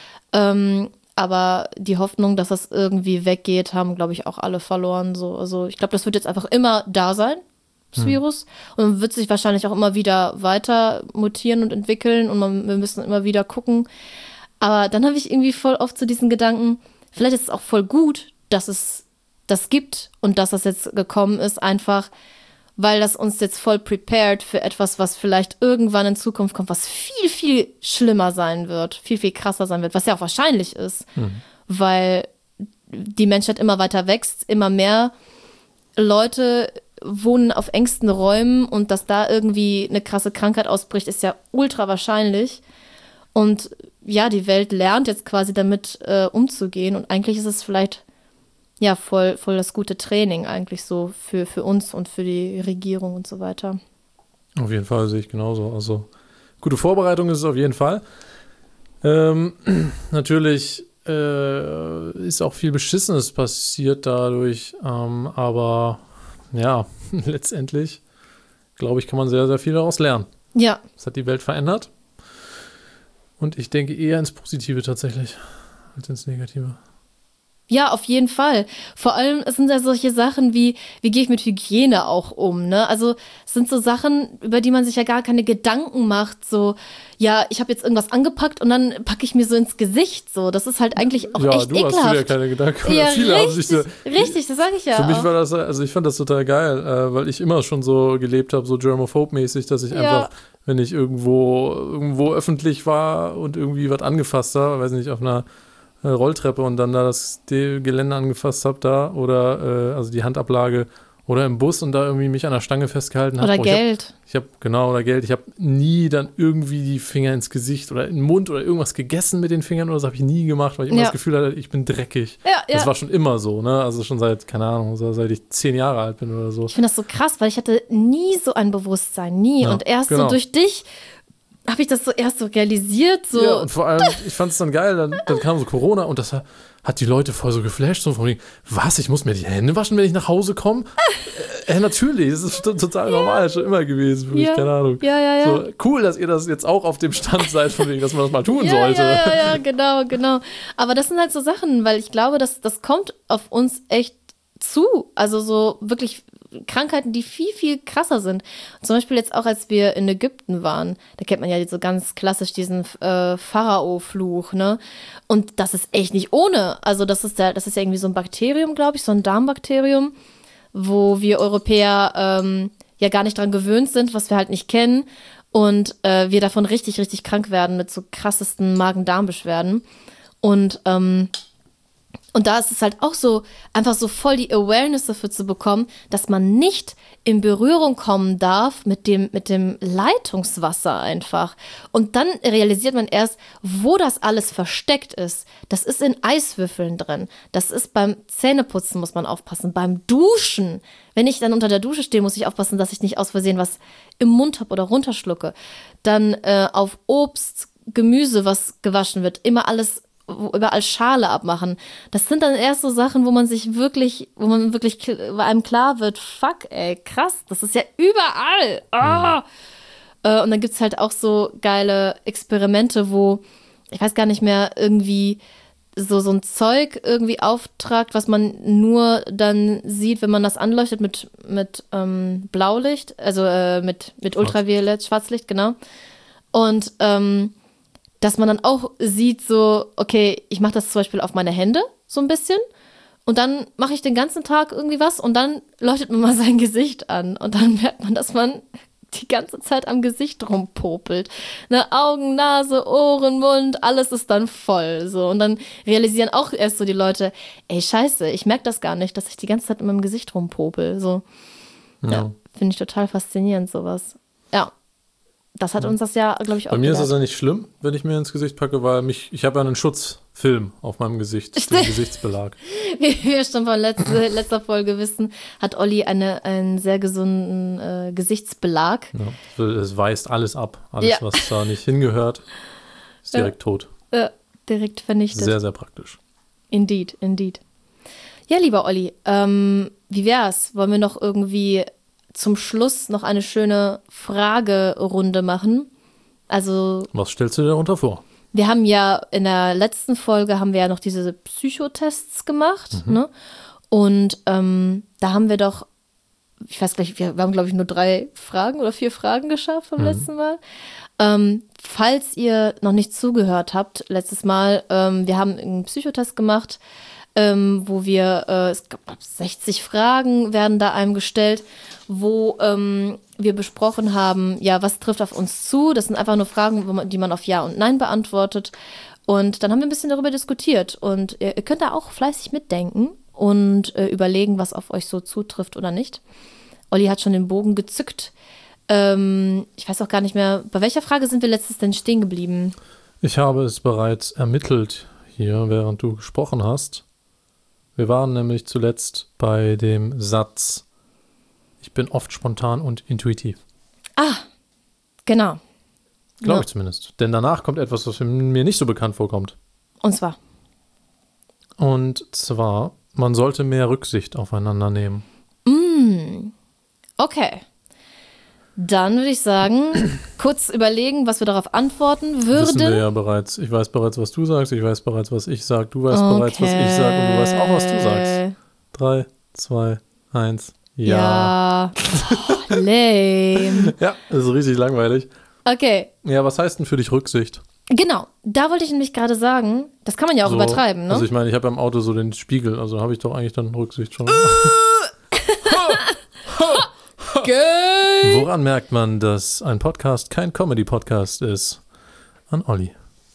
Aber die Hoffnung, dass das irgendwie weggeht, haben, glaube ich, auch alle verloren. So. Also ich glaube, das wird jetzt einfach immer da sein, das Virus. Und wird sich wahrscheinlich auch immer wieder weiter mutieren und entwickeln und wir müssen immer wieder gucken. Aber dann habe ich irgendwie voll oft so diesen Gedanken, vielleicht ist es auch voll gut, dass es das gibt und dass das jetzt gekommen ist, einfach weil das uns jetzt voll prepared für etwas, was vielleicht irgendwann in Zukunft kommt, was viel, viel schlimmer sein wird, viel, viel krasser sein wird, was ja auch wahrscheinlich ist, weil die Menschheit immer weiter wächst, immer mehr Leute wohnen auf engsten Räumen und dass da irgendwie eine krasse Krankheit ausbricht, ist ja ultra wahrscheinlich. Und ja, die Welt lernt jetzt quasi damit umzugehen und eigentlich ist es vielleicht ja voll das gute Training eigentlich so für uns und für die Regierung und so weiter. Auf jeden Fall sehe ich genauso. Also gute Vorbereitung ist es auf jeden Fall. Natürlich ist auch viel Beschissenes passiert dadurch, aber ja, letztendlich glaube ich, kann man sehr, sehr viel daraus lernen. Ja. Das hat die Welt verändert. Und ich denke eher ins Positive tatsächlich, als ins Negative. Ja, auf jeden Fall. Vor allem, es sind ja solche Sachen wie gehe ich mit Hygiene auch um, ne? Also, es sind so Sachen, über die man sich ja gar keine Gedanken macht, so, ja, ich habe jetzt irgendwas angepackt und dann packe ich mir so ins Gesicht, so. Das ist halt eigentlich auch echt ekelhaft. Ja, du hast dir ja keine Gedanken. Ja, viele richtig, haben sich so, richtig, das sage ich ja. Für mich war das, also ich fand das total geil, weil ich immer schon so gelebt habe, so germophobe-mäßig, dass ich einfach, wenn ich irgendwo öffentlich war und irgendwie was angefasst habe, weiß nicht, auf einer Rolltreppe und dann da das Geländer angefasst habe da oder also die Handablage oder im Bus und da irgendwie mich an der Stange festgehalten habe. Oder Geld. Oder Geld. Ich habe nie dann irgendwie die Finger ins Gesicht oder in den Mund oder irgendwas gegessen mit den Fingern oder so habe ich nie gemacht, weil ich immer das Gefühl hatte, ich bin dreckig. Ja. Das war schon immer so, ne? Also schon seit, keine Ahnung, seit ich 10 Jahre alt bin oder so. Ich finde das so krass, weil ich hatte nie so ein Bewusstsein, nie. Ja, und erst so durch dich habe ich das so erst so realisiert. So. Ja, und vor allem, ich fand es dann geil, dann kam so Corona und das hat die Leute voll so geflasht. So von wegen, was, ich muss mir die Hände waschen, wenn ich nach Hause komme? Natürlich, das ist total normal, schon immer gewesen für mich, keine Ahnung. Ja. So, cool, dass ihr das jetzt auch auf dem Stand seid, von wegen, dass man das mal tun sollte. Ja, genau. Aber das sind halt so Sachen, weil ich glaube, das kommt auf uns echt zu. Also so wirklich Krankheiten, die viel, viel krasser sind. Zum Beispiel jetzt auch, als wir in Ägypten waren, da kennt man ja so ganz klassisch diesen Pharao-Fluch, ne? Und das ist echt nicht ohne. Also das ist ja irgendwie so ein Bakterium, glaube ich, so ein Darmbakterium, wo wir Europäer ja gar nicht dran gewöhnt sind, was wir halt nicht kennen. Und wir davon richtig, richtig krank werden mit so krassesten Magen-Darm-Beschwerden. Und da ist es halt auch so, einfach so voll die Awareness dafür zu bekommen, dass man nicht in Berührung kommen darf mit dem Leitungswasser einfach. Und dann realisiert man erst, wo das alles versteckt ist. Das ist in Eiswürfeln drin. Das ist beim Zähneputzen, muss man aufpassen. Beim Duschen. Wenn ich dann unter der Dusche stehe, muss ich aufpassen, dass ich nicht aus Versehen was im Mund habe oder runterschlucke. Dann auf Obst, Gemüse, was gewaschen wird, immer alles überall Schale abmachen. Das sind dann erst so Sachen, wo man wirklich bei einem klar wird, fuck, ey, krass, das ist ja überall. Und dann gibt es halt auch so geile Experimente, wo, ich weiß gar nicht mehr, irgendwie so ein Zeug irgendwie auftragt, was man nur dann sieht, wenn man das anleuchtet mit Blaulicht, also mit Ultraviolett, Schwarzlicht, genau. Und dass man dann auch sieht, so, okay, ich mache das zum Beispiel auf meine Hände so ein bisschen und dann mache ich den ganzen Tag irgendwie was und dann leuchtet man mal sein Gesicht an und dann merkt man, dass man die ganze Zeit am Gesicht rumpopelt. Ne, Augen, Nase, Ohren, Mund, alles ist dann voll. So. Und dann realisieren auch erst so die Leute, ey, scheiße, ich merke das gar nicht, dass ich die ganze Zeit in meinem Gesicht rumpopel. So. Ja, finde ich total faszinierend, sowas. Ja. Das hat uns das ja, glaube ich, auch Bei mir gedacht. ist das ja nicht schlimm, wenn ich mir ins Gesicht packe, weil ich habe ja einen Schutzfilm auf meinem Gesicht, den Gesichtsbelag. Wie wir schon von letzter Folge wissen, hat Olli einen sehr gesunden Gesichtsbelag. Ja, es weist alles ab. Alles, was da nicht hingehört, ist direkt tot. Direkt vernichtet. Sehr, sehr praktisch. Indeed. Ja, lieber Olli, wie wär's? Wollen wir noch irgendwie zum Schluss noch eine schöne Fragerunde machen? Also, Was stellst du dir darunter vor? wir haben ja in der letzten Folge noch diese Psychotests gemacht, ne? Und da haben wir doch, ich weiß gleich, wir haben, glaube ich, nur 3 Fragen oder 4 Fragen geschafft vom letzten Mal. Falls ihr noch nicht zugehört habt, letztes Mal, wir haben einen Psychotest gemacht, wo wir, es gab 60 Fragen werden da einem gestellt, wo wir besprochen haben, ja, was trifft auf uns zu? Das sind einfach nur Fragen, die man auf Ja und Nein beantwortet. Und dann haben wir ein bisschen darüber diskutiert. Und ihr könnt da auch fleißig mitdenken und überlegen, was auf euch so zutrifft oder nicht. Olli hat schon den Bogen gezückt. Ich weiß auch gar nicht mehr, bei welcher Frage sind wir letztens denn stehen geblieben? Ich habe es bereits ermittelt hier, während du gesprochen hast. Wir waren nämlich zuletzt bei dem Satz, ich bin oft spontan und intuitiv. Ah, genau. Glaube ich zumindest. Denn danach kommt etwas, was mir nicht so bekannt vorkommt. Und zwar? Und zwar, man sollte mehr Rücksicht aufeinander nehmen. Okay. Dann würde ich sagen, kurz überlegen, was wir darauf antworten würden. Wissen wir ja bereits. Ich weiß bereits, was du sagst. Ich weiß bereits, was ich sage. Du weißt bereits, was ich sage. Und du weißt auch, was du sagst. 3, 2, 1. Ja. Oh, lame. Ja, das ist richtig langweilig. Okay. Ja, was heißt denn für dich Rücksicht? Genau, da wollte ich nämlich gerade sagen, das kann man ja auch übertreiben, ne? Also ich meine, ich habe ja im Auto so den Spiegel, also habe ich doch eigentlich dann Rücksicht schon. Woran merkt man, dass ein Podcast kein Comedy-Podcast ist? An Olli.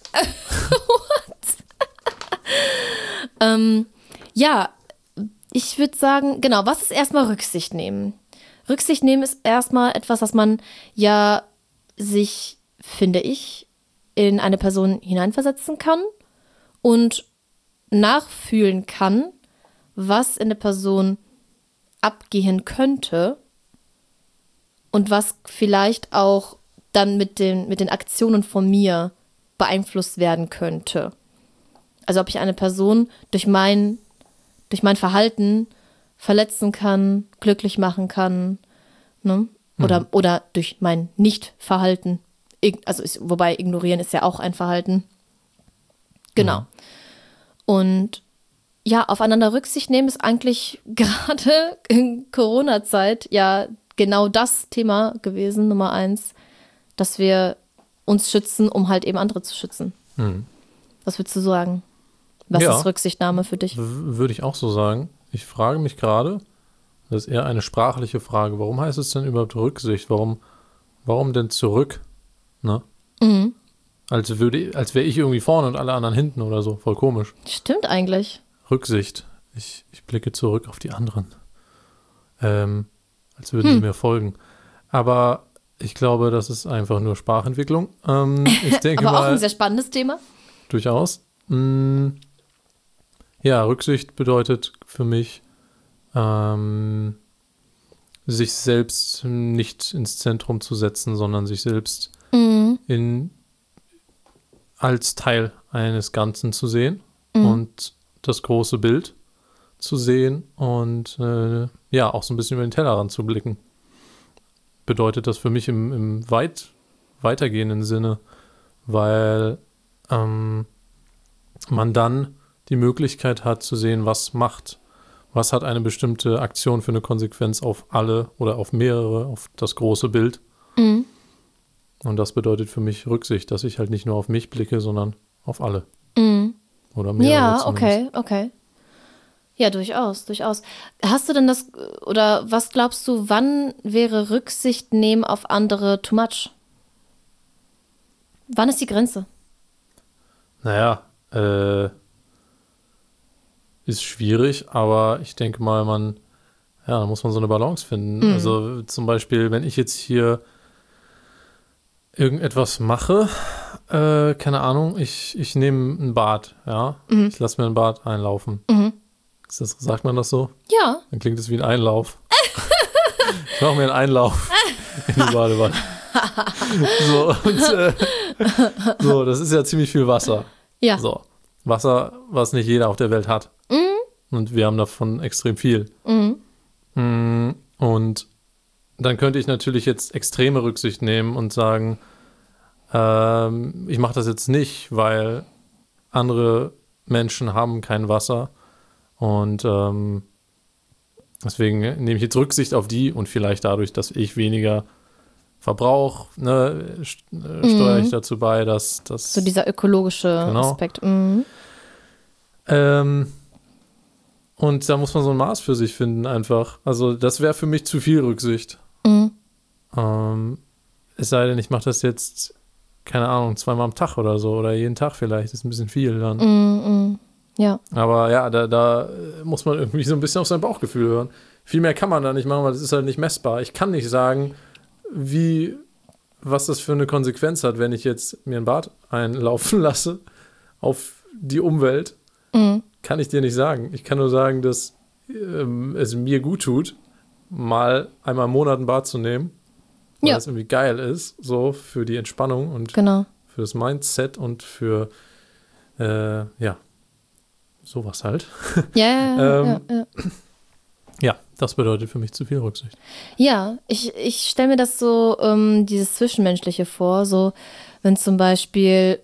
Ja, ich würde sagen, genau, was ist erstmal Rücksicht nehmen? Rücksicht nehmen ist erstmal etwas, dass man ja sich, finde ich, in eine Person hineinversetzen kann und nachfühlen kann, was in der Person abgehen könnte und was vielleicht auch dann mit den Aktionen von mir beeinflusst werden könnte. Also ob ich eine Person durch mein Verhalten verletzen kann, glücklich machen kann, ne? Oder durch mein Nicht-Verhalten. Also wobei ignorieren ist ja auch ein Verhalten. Genau. Und ja, aufeinander Rücksicht nehmen ist eigentlich gerade in Corona-Zeit ja genau das Thema gewesen, Nummer 1, dass wir uns schützen, um halt eben andere zu schützen. Was würdest du sagen? Was ist Rücksichtnahme für dich? Würde ich auch so sagen. Ich frage mich gerade, das ist eher eine sprachliche Frage, warum heißt es denn überhaupt Rücksicht? Warum denn zurück? Ne? Als wäre ich irgendwie vorne und alle anderen hinten oder so. Voll komisch. Stimmt eigentlich. Rücksicht. Ich blicke zurück auf die anderen. Als würden sie mir folgen. Aber ich glaube, das ist einfach nur Sprachentwicklung. Ich denke Aber auch mal, ein sehr spannendes Thema. durchaus. Ja, Rücksicht bedeutet für mich, sich selbst nicht ins Zentrum zu setzen, sondern sich selbst als Teil eines Ganzen zu sehen und das große Bild zu sehen und auch so ein bisschen über den Tellerrand zu blicken. Bedeutet das für mich im weitergehenden Sinne, weil man dann die Möglichkeit hat zu sehen, was hat eine bestimmte Aktion für eine Konsequenz auf alle oder auf mehrere, auf das große Bild. Und das bedeutet für mich Rücksicht, dass ich halt nicht nur auf mich blicke, sondern auf alle. Oder mehrere Ja, zumindest. okay. Ja, durchaus, durchaus. Hast du denn oder was glaubst du, wann wäre Rücksicht nehmen auf andere too much? Wann ist die Grenze? Naja, ist schwierig, aber ich denke mal, da muss man so eine Balance finden. Also zum Beispiel, wenn ich jetzt hier irgendetwas mache, keine Ahnung, ich nehme ein Bad, ja. Ich lasse mir ein Bad einlaufen. Sagt man das so? Ja. Dann klingt es wie ein Einlauf. Ich mache mir einen Einlauf in die Badewanne. So, das ist ja ziemlich viel Wasser. Ja. So, Wasser, was nicht jeder auf der Welt hat. Und wir haben davon extrem viel. Und dann könnte ich natürlich jetzt extreme Rücksicht nehmen und sagen, ich mache das jetzt nicht, weil andere Menschen haben kein Wasser. Und deswegen nehme ich jetzt Rücksicht auf die und vielleicht dadurch, dass ich weniger verbrauche, steuere ich dazu bei, dass das... So dieser ökologische Aspekt. Und da muss man so ein Maß für sich finden einfach. Also das wäre für mich zu viel Rücksicht. Es sei denn, ich mache das jetzt, keine Ahnung, 2-mal am Tag oder so oder jeden Tag vielleicht. Das ist ein bisschen viel dann. Ja. Aber ja, da muss man irgendwie so ein bisschen auf sein Bauchgefühl hören. Viel mehr kann man da nicht machen, weil das ist halt nicht messbar. Ich kann nicht sagen, was das für eine Konsequenz hat, wenn ich jetzt mir ein Bad einlaufen lasse auf die Umwelt. Kann ich dir nicht sagen. Ich kann nur sagen, dass es mir gut tut, mal einmal im Monat ein Bad zu nehmen, weil das irgendwie geil ist, so für die Entspannung und für das Mindset und für sowas halt. Ja. Ja, das bedeutet für mich zu viel Rücksicht. Ja, ich stelle mir das so, dieses Zwischenmenschliche vor, so wenn zum Beispiel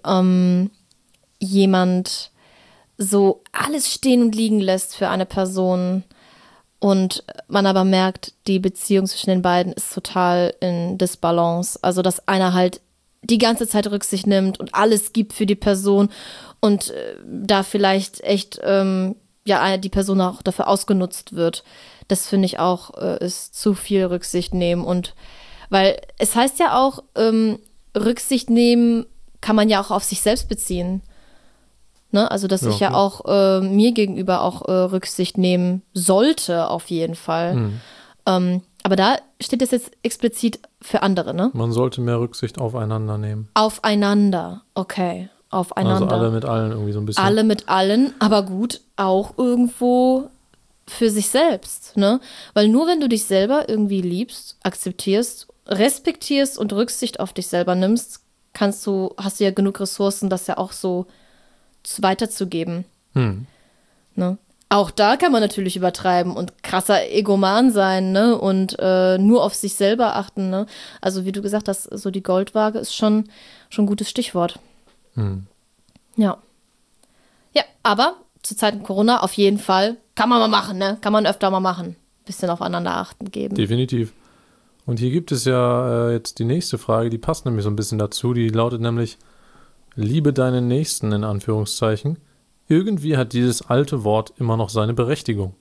jemand so alles stehen und liegen lässt für eine Person und man aber merkt, die Beziehung zwischen den beiden ist total in Disbalance. Also, dass einer halt die ganze Zeit Rücksicht nimmt und alles gibt für die Person und da vielleicht echt die Person auch dafür ausgenutzt wird. Das finde ich auch, ist zu viel Rücksicht nehmen. Und weil es heißt ja auch, Rücksicht nehmen kann man ja auch auf sich selbst beziehen. Ne? Also, dass ich ja auch mir gegenüber auch Rücksicht nehmen sollte, auf jeden Fall. Aber da steht es jetzt explizit für andere, ne? Man sollte mehr Rücksicht aufeinander nehmen. Aufeinander, okay. Aufeinander. Also alle mit allen irgendwie so ein bisschen. Alle mit allen, aber gut, auch irgendwo für sich selbst, ne? Weil nur wenn du dich selber irgendwie liebst, akzeptierst, respektierst und Rücksicht auf dich selber nimmst, hast du ja genug Ressourcen, das ja auch so weiterzugeben. Ne? Auch da kann man natürlich übertreiben und krasser Egoman sein, ne? Und nur auf sich selber achten, ne? Also wie du gesagt hast, so die Goldwaage ist schon ein gutes Stichwort. Ja. Ja, aber zu Zeiten Corona auf jeden Fall kann man mal machen, ne? Kann man öfter mal machen. Bisschen aufeinander achten geben. Definitiv. Und hier gibt es ja jetzt die nächste Frage, die passt nämlich so ein bisschen dazu. Die lautet nämlich, liebe deinen Nächsten in Anführungszeichen. Irgendwie hat dieses alte Wort immer noch seine Berechtigung.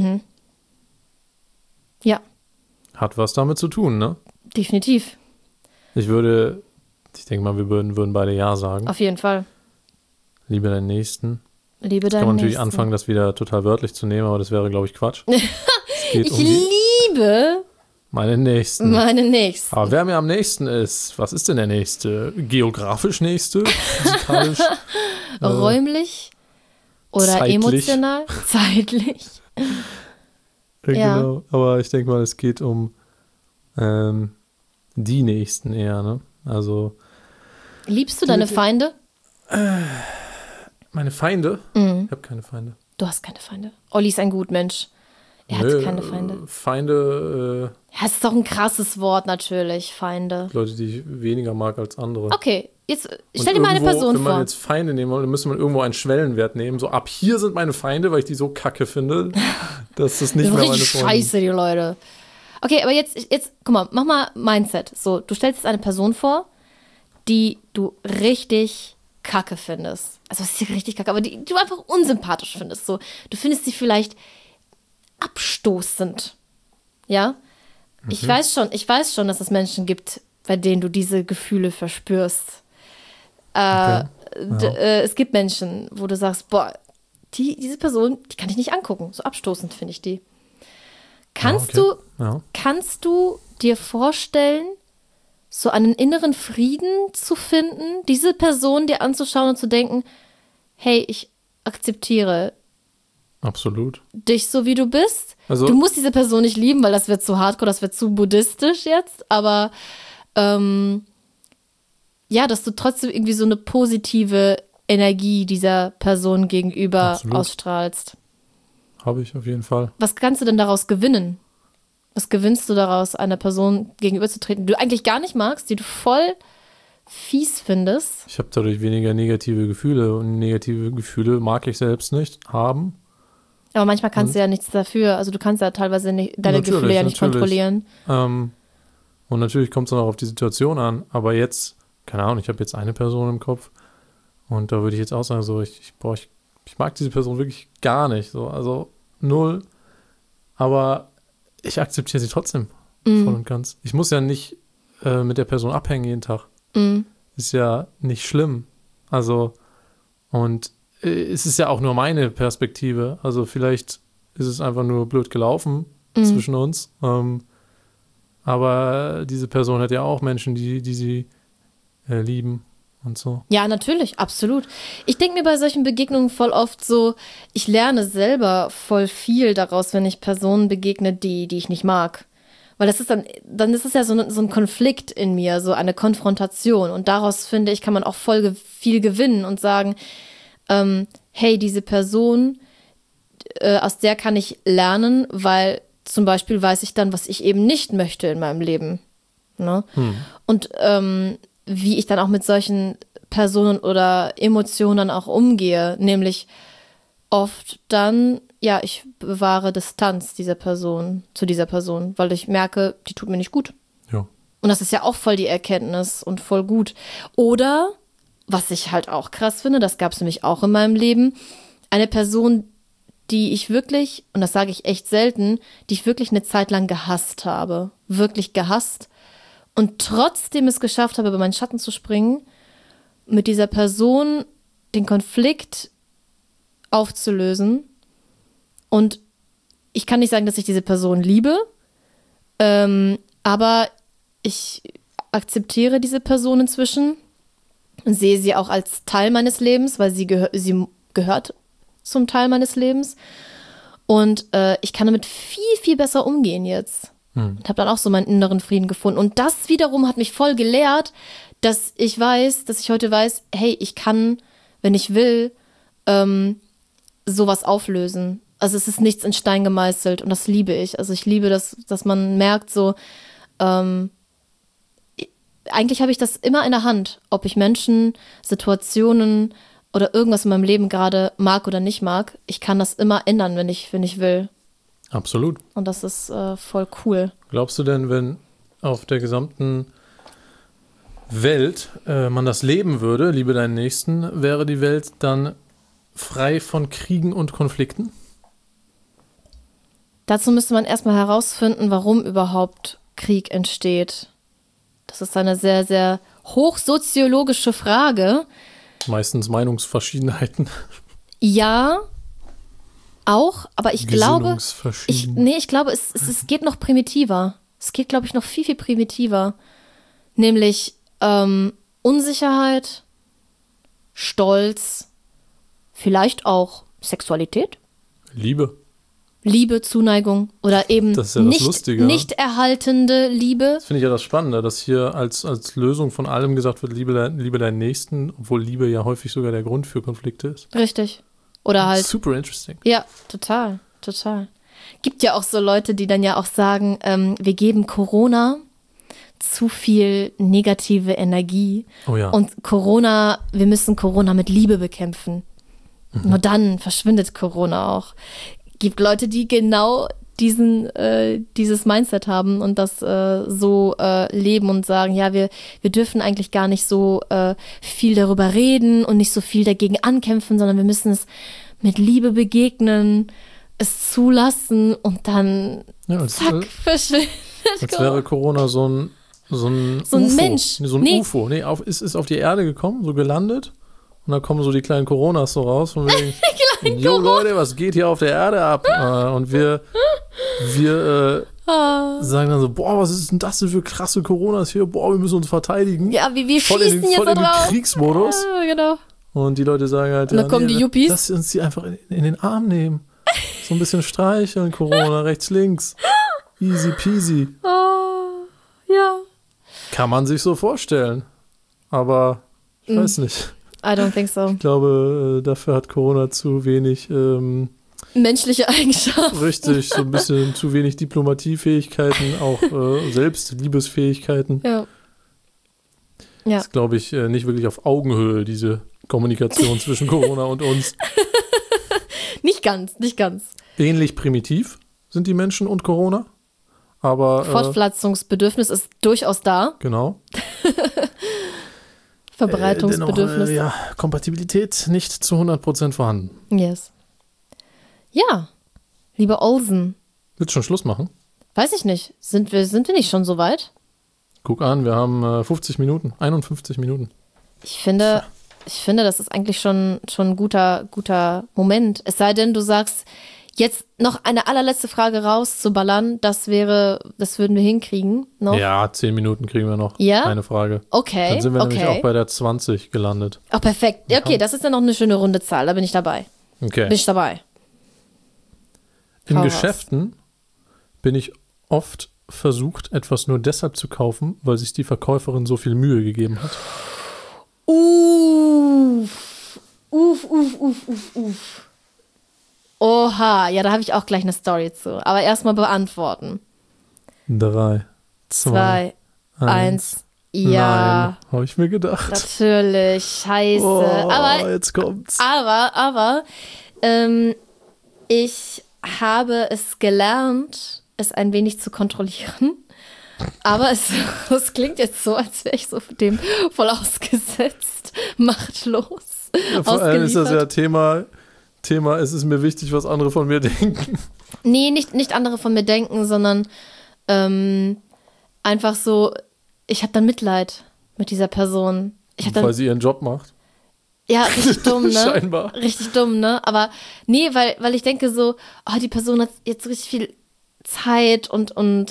Ja. Hat was damit zu tun, ne? Definitiv. Ich denke mal, wir würden beide Ja sagen. Auf jeden Fall. Liebe deinen Nächsten. Liebe deinen Nächsten. Kann man natürlich anfangen, das wieder total wörtlich zu nehmen, aber das wäre, glaube ich, Quatsch. Ich liebe meine Nächsten. Meine Nächsten. Aber wer mir am nächsten ist, was ist denn der Nächste? Geografisch Nächste? Physikalisch? Räumlich? Oder zeitlich. Emotional? Zeitlich? Genau, aber ich denke mal, es geht um die Nächsten eher, ne? Also. Liebst du deine Feinde? Meine Feinde? Ich habe keine Feinde. Du hast keine Feinde. Olli ist ein Gutmensch. Er hat keine Feinde. Feinde. Das ist doch ein krasses Wort natürlich, Feinde. Leute, die ich weniger mag als andere. Okay, jetzt stell dir mal eine Person vor. Wenn man jetzt Feinde nehmen will, dann müsste man irgendwo einen Schwellenwert nehmen. So, ab hier sind meine Feinde, weil ich die so kacke finde, dass das nicht mehr meine Freunde. Scheiße, die Leute. Okay, aber jetzt, guck mal, mach mal Mindset. So, du stellst jetzt eine Person vor, die du richtig kacke findest, also was ist richtig kacke, aber die du einfach unsympathisch findest, so, du findest sie vielleicht abstoßend, ja? Ich weiß schon, dass es Menschen gibt, bei denen du diese Gefühle verspürst. Es gibt Menschen, wo du sagst, boah, diese Person, die kann ich nicht angucken. So abstoßend finde ich die. Kannst du dir vorstellen, so einen inneren Frieden zu finden, diese Person dir anzuschauen und zu denken, hey, ich akzeptiere absolut dich so, wie du bist? Also, du musst diese Person nicht lieben, weil das wird zu hardcore, das wird zu buddhistisch jetzt, aber dass du trotzdem irgendwie so eine positive Energie dieser Person gegenüber ausstrahlst. Habe ich auf jeden Fall. Was kannst du denn daraus gewinnen? Was gewinnst du daraus, einer Person gegenüberzutreten, die du eigentlich gar nicht magst, die du voll fies findest? Ich habe dadurch weniger negative Gefühle und negative Gefühle mag ich selbst nicht haben. Aber manchmal kannst du ja nichts dafür. Also du kannst ja teilweise deine Gefühle ja nicht kontrollieren. Und natürlich kommt es dann auch auf die Situation an. Aber jetzt, keine Ahnung, ich habe jetzt eine Person im Kopf und da würde ich jetzt auch sagen, so ich mag diese Person wirklich gar nicht. So, also 0. Aber ich akzeptiere sie trotzdem voll und ganz. Ich muss ja nicht mit der Person abhängen jeden Tag. Ist ja nicht schlimm. Also, und es ist ja auch nur meine Perspektive. Also vielleicht ist es einfach nur blöd gelaufen zwischen uns. Aber diese Person hat ja auch Menschen, die sie lieben und so. Ja, natürlich, absolut. Ich denke mir bei solchen Begegnungen voll oft so, ich lerne selber voll viel daraus, wenn ich Personen begegne, die ich nicht mag. Weil das ist dann ist es ja so ein Konflikt in mir, so eine Konfrontation. Und daraus, finde ich, kann man auch voll viel gewinnen und sagen, hey, diese Person, aus der kann ich lernen, weil zum Beispiel weiß ich dann, was ich eben nicht möchte in meinem Leben. Ne? Und wie ich dann auch mit solchen Personen oder Emotionen auch umgehe, nämlich oft dann, ich bewahre Distanz zu dieser Person, weil ich merke, die tut mir nicht gut. Ja. Und das ist ja auch voll die Erkenntnis und voll gut. Oder, was ich halt auch krass finde, das gab es nämlich auch in meinem Leben, eine Person, die ich wirklich, und das sage ich echt selten, die ich wirklich eine Zeit lang gehasst habe. Wirklich gehasst. Und trotzdem es geschafft habe, über meinen Schatten zu springen, mit dieser Person den Konflikt aufzulösen. Und ich kann nicht sagen, dass ich diese Person liebe, aber ich akzeptiere diese Person inzwischen und sehe sie auch als Teil meines Lebens, weil sie gehört zum Teil meines Lebens. Und ich kann damit viel, viel besser umgehen jetzt. Und habe dann auch so meinen inneren Frieden gefunden. Und das wiederum hat mich voll gelehrt, dass ich heute weiß, hey, ich kann, wenn ich will, sowas auflösen. Also es ist nichts in Stein gemeißelt und das liebe ich. Also ich liebe das, dass man merkt so, eigentlich habe ich das immer in der Hand, ob ich Menschen, Situationen oder irgendwas in meinem Leben gerade mag oder nicht mag. Ich kann das immer ändern, wenn ich will. Absolut. Und das ist voll cool. Glaubst du denn, wenn auf der gesamten Welt man das leben würde, liebe deinen Nächsten, wäre die Welt dann frei von Kriegen und Konflikten? Dazu müsste man erstmal herausfinden, warum überhaupt Krieg entsteht. Das ist eine sehr, sehr hochsoziologische Frage. Meistens Meinungsverschiedenheiten. Ja, auch, aber ich glaube, es geht noch primitiver. Es geht, glaube ich, noch viel, viel primitiver. Nämlich Unsicherheit, Stolz, vielleicht auch Sexualität. Liebe, Zuneigung oder eben das ist ja nicht erhaltende Liebe. Das finde ich ja das Spannende, dass hier als Lösung von allem gesagt wird, liebe deinen Nächsten, obwohl Liebe ja häufig sogar der Grund für Konflikte ist. Richtig. Oder halt. Super interesting. Ja, total. Gibt ja auch so Leute, die dann ja auch sagen, wir geben Corona zu viel negative Energie. Oh ja. Und wir müssen Corona mit Liebe bekämpfen. Nur dann verschwindet Corona auch. Gibt Leute, die genau dieses Mindset haben und das so leben und sagen, ja, wir dürfen eigentlich gar nicht so viel darüber reden und nicht so viel dagegen ankämpfen, sondern wir müssen es mit Liebe begegnen, es zulassen und dann zack, verschwindet. Als wäre Corona so ein UFO. Mensch. So ein UFO. Nee, ist auf die Erde gekommen, so gelandet. Und da kommen so die kleinen Coronas so raus. Von wegen, jo Leute, was geht hier auf der Erde ab? Und wir sagen dann so, boah, was ist denn das denn für krasse Coronas hier? Boah, wir müssen uns verteidigen. Ja, wir voll schießen jetzt voll da in den drauf. Kriegmodus. Ja, genau. Und die Leute sagen halt, und dann kommen die Yuppies. Lass uns die einfach in den Arm nehmen. So ein bisschen streicheln, Corona, rechts, links. Easy peasy. Ja. Kann man sich so vorstellen. Aber ich weiß nicht. I don't think so. Ich glaube, dafür hat Corona zu wenig menschliche Eigenschaften. Richtig, so ein bisschen zu wenig Diplomatiefähigkeiten, auch Selbstliebesfähigkeiten. Ja. Das ist, glaube ich, nicht wirklich auf Augenhöhe, diese Kommunikation zwischen Corona und uns. Nicht ganz. Ähnlich primitiv sind die Menschen und Corona. Aber Fortpflanzungsbedürfnis ist durchaus da. Genau. Verbreitungsbedürfnis. Dennoch, Kompatibilität nicht zu 100% vorhanden. Yes. Ja, lieber Olsen. Willst du schon Schluss machen? Weiß ich nicht. Sind wir nicht schon so weit? Guck an, wir haben 51 Minuten. Ich finde, das ist eigentlich schon ein guter Moment. Es sei denn, du sagst, jetzt noch eine allerletzte Frage rauszuballern, das würden wir hinkriegen. Noch? Ja, 10 Minuten kriegen wir noch. Ja? Eine Frage. Okay. Dann sind wir nämlich auch bei der 20 gelandet. Oh, perfekt. Ja, okay, das ist ja noch eine schöne runde Zahl. Da bin ich dabei. Okay. Bin ich dabei. In Geschäften bin ich oft versucht, etwas nur deshalb zu kaufen, weil sich die Verkäuferin so viel Mühe gegeben hat. Uff. Oha, ja, da habe ich auch gleich eine Story zu. Aber erstmal beantworten. 3, 2, 1. Ja. Nein, habe ich mir gedacht. Natürlich, scheiße. Oh, aber jetzt kommt's. Aber ich habe es gelernt, es ein wenig zu kontrollieren. Aber es klingt jetzt so, als wäre ich so dem voll ausgesetzt, machtlos. Ja, vor allem ist das ja Thema, es ist mir wichtig, was andere von mir denken. Nee, nicht andere von mir denken, sondern einfach so, ich habe dann Mitleid mit dieser Person. Weil sie ihren Job macht. Ja, richtig dumm, ne? Scheinbar. Richtig dumm, ne? Aber nee, weil ich denke so, oh, die Person hat jetzt richtig viel Zeit und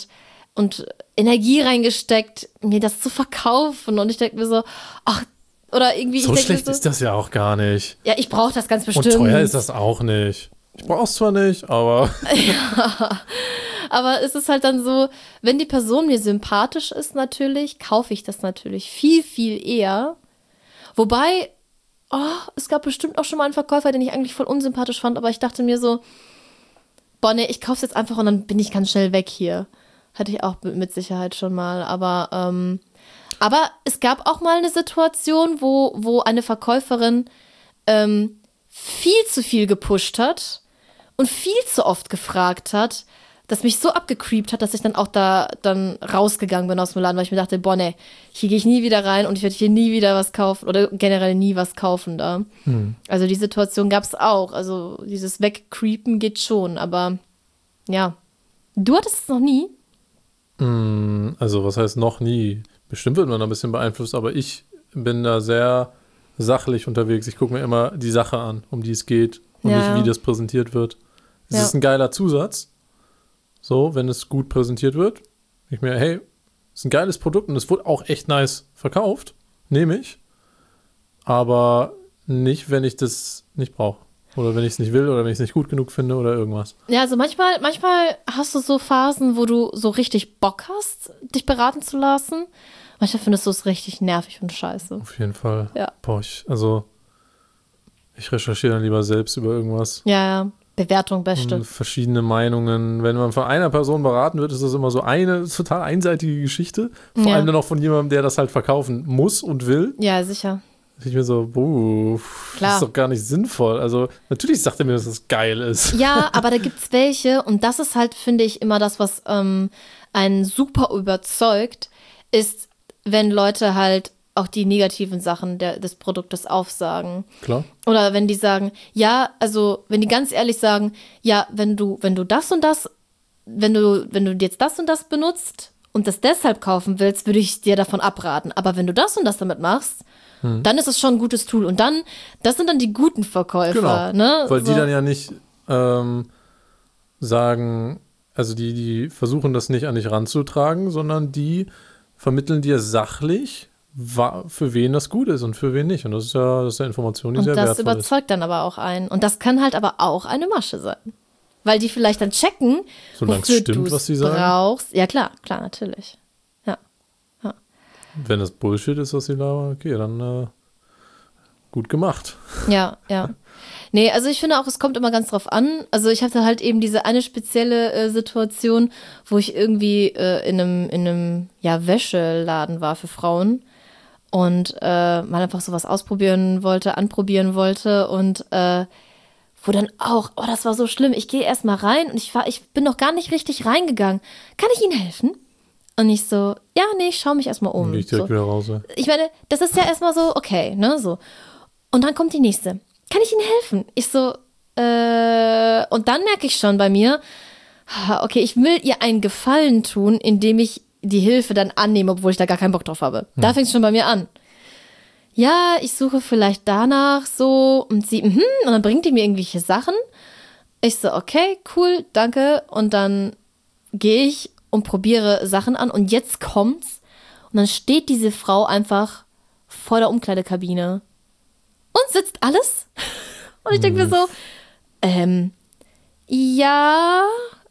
Energie reingesteckt, mir das zu verkaufen. Und ich denke mir so, ach, oder irgendwie. So schlecht ist das ja auch gar nicht. Ja, ich brauche das ganz bestimmt. Und teuer ist das auch nicht. Ich brauche es zwar nicht, aber. Ja, aber es ist halt dann so, wenn die Person mir sympathisch ist natürlich, kaufe ich das natürlich viel, viel eher. Wobei, es gab bestimmt auch schon mal einen Verkäufer, den ich eigentlich voll unsympathisch fand, aber ich dachte mir so, boah, nee, ich kaufe es jetzt einfach und dann bin ich ganz schnell weg hier. Hatte ich auch mit Sicherheit schon mal, aber es gab auch mal eine Situation, wo eine Verkäuferin viel zu viel gepusht und viel zu oft gefragt hat, das mich so abgecreept hat, dass ich dann auch da dann rausgegangen bin aus dem Laden, weil ich mir dachte, boah, nee, hier gehe ich nie wieder rein und ich werde hier nie wieder was kaufen oder generell nie was kaufen da. Also die Situation gab es auch. Also dieses Wegcreepen geht schon, aber ja. Du hattest es noch nie? Also was heißt noch nie? Bestimmt wird man da ein bisschen beeinflusst, aber ich bin da sehr sachlich unterwegs. Ich gucke mir immer die Sache an, um die es geht und nicht, wie das präsentiert wird. Es ist ein geiler Zusatz. So, wenn es gut präsentiert wird. Ich mir, hey, ist ein geiles Produkt und es wurde auch echt nice verkauft. Nehme ich. Aber nicht, wenn ich das nicht brauche. Oder wenn ich es nicht will oder wenn ich es nicht gut genug finde oder irgendwas. Ja, also manchmal hast du so Phasen, wo du so richtig Bock hast, dich beraten zu lassen. Manchmal findest du es richtig nervig und scheiße. Auf jeden Fall. Ja. Boah, ich recherchiere dann lieber selbst über irgendwas. Ja. Bewertung beste. Und verschiedene Meinungen. Wenn man von einer Person beraten wird, ist das immer so eine total einseitige Geschichte. Vor allem dann auch von jemandem, der das halt verkaufen muss und will. Ja, sicher. Ich mir so, klar. Das ist doch gar nicht sinnvoll. Also natürlich sagt er mir, dass das geil ist. Ja, aber da gibt's welche und das ist halt, finde ich, immer das, was einen super überzeugt, ist, wenn Leute halt auch die negativen Sachen des Produktes aufsagen. Klar. Oder wenn die sagen, ja, also wenn die ganz ehrlich sagen, ja, wenn du das und das, wenn du jetzt das und das benutzt und das deshalb kaufen willst, würde ich dir davon abraten. Aber wenn du das und das damit machst, dann ist es schon ein gutes Tool. Und dann, das sind dann die guten Verkäufer. Genau, ne? weil die dann ja nicht sagen, also die versuchen das nicht an dich ranzutragen, sondern die vermitteln dir sachlich, für wen das gut ist und für wen nicht. Und das ist ja Information, die sehr wertvoll ist. Und das überzeugt dann aber auch einen. Und das kann halt aber auch eine Masche sein. Weil die vielleicht dann checken, solange es stimmt, was sie sagen. Brauchst. Ja, klar, natürlich. Ja. Wenn das Bullshit ist, was sie labern, okay, dann gut gemacht. Ja. Nee, also ich finde auch, es kommt immer ganz drauf an. Also ich hatte halt eben diese eine spezielle Situation, wo ich irgendwie in einem Wäscheladen war für Frauen und mal einfach sowas anprobieren wollte und wo dann auch, das war so schlimm, ich gehe erst mal rein und ich bin noch gar nicht richtig reingegangen. Kann ich Ihnen helfen? Und ich so, ja, nee, ich schaue mich erst mal um. Gehe ich direkt wieder raus. Ja. Ich meine, das ist ja erstmal so, okay, ne, so. Und dann kommt die nächste. Kann ich Ihnen helfen? Ich so, und dann merke ich schon bei mir, okay, ich will ihr einen Gefallen tun, indem ich die Hilfe dann annehme, obwohl ich da gar keinen Bock drauf habe. Da fängt es schon bei mir an. Ja, ich suche vielleicht danach so und sie, und dann bringt die mir irgendwelche Sachen. Ich so, okay, cool, danke. Und dann gehe ich und probiere Sachen an und jetzt kommt's. Und dann steht diese Frau einfach vor der Umkleidekabine und sitzt alles. Und ich denke mir so, ja,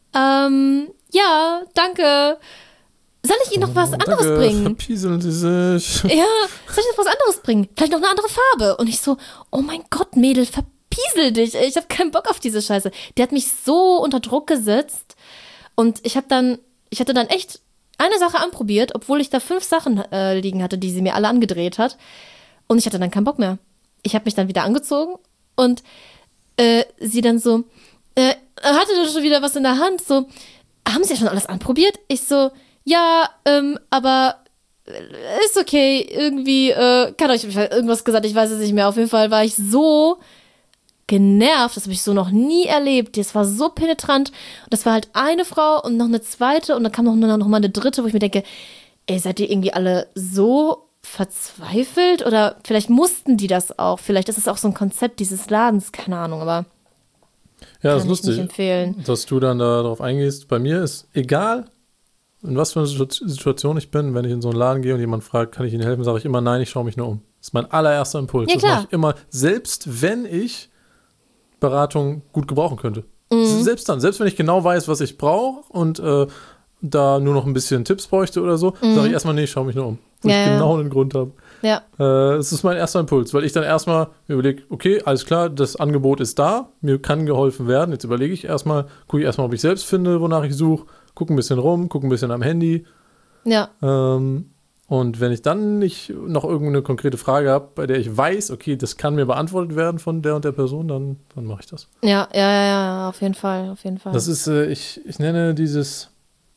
danke. Soll ich Ihnen noch was anderes bringen? Verpieseln Sie sich. Ja, soll ich noch was anderes bringen? Vielleicht noch eine andere Farbe. Und ich so, oh mein Gott, Mädel, verpiesel dich. Ich habe keinen Bock auf diese Scheiße. Der hat mich so unter Druck gesetzt. Und ich hatte dann echt eine Sache anprobiert, obwohl ich da 5 Sachen liegen hatte, die sie mir alle angedreht hat. Und ich hatte dann keinen Bock mehr. Ich habe mich dann wieder angezogen und sie dann so, hatte dann schon wieder was in der Hand. So, haben Sie ja schon alles anprobiert? Ich so, ja, aber ist okay. Irgendwie, kann euch irgendwas gesagt, ich weiß es nicht mehr. Auf jeden Fall war ich so genervt, das habe ich so noch nie erlebt. Das war so penetrant. Und das war halt eine Frau und noch eine zweite und dann kam noch mal eine dritte, wo ich mir denke, ey, seid ihr irgendwie alle so verzweifelt? Oder vielleicht mussten die das auch. Vielleicht ist es auch so ein Konzept dieses Ladens, keine Ahnung, aber ja, das ist lustig, nicht empfehlen. Dass du dann darauf eingehst. Bei mir ist egal, in was für eine Situation ich bin, wenn ich in so einen Laden gehe und jemand fragt, kann ich Ihnen helfen, sage ich immer nein, ich schaue mich nur um. Das ist mein allererster Impuls. Ja, das mache ich immer, selbst wenn ich Beratung gut gebrauchen könnte. Selbst dann, selbst wenn ich genau weiß, was ich brauche und da nur noch ein bisschen Tipps bräuchte oder so, sage ich erstmal, nee, ich schaue mich nur um. Weil ich genau einen Grund habe. Ja. Das ist mein erster Impuls, weil ich dann erstmal mir überlege, okay, alles klar, das Angebot ist da, mir kann geholfen werden. Jetzt gucke ich erstmal, ob ich selbst finde, wonach ich suche, gucke ein bisschen rum, gucke ein bisschen am Handy. Ja. Und wenn ich dann nicht noch irgendeine konkrete Frage habe, bei der ich weiß, okay, das kann mir beantwortet werden von der und der Person, dann mache ich das. Ja, auf jeden Fall. Das ist, ich nenne dieses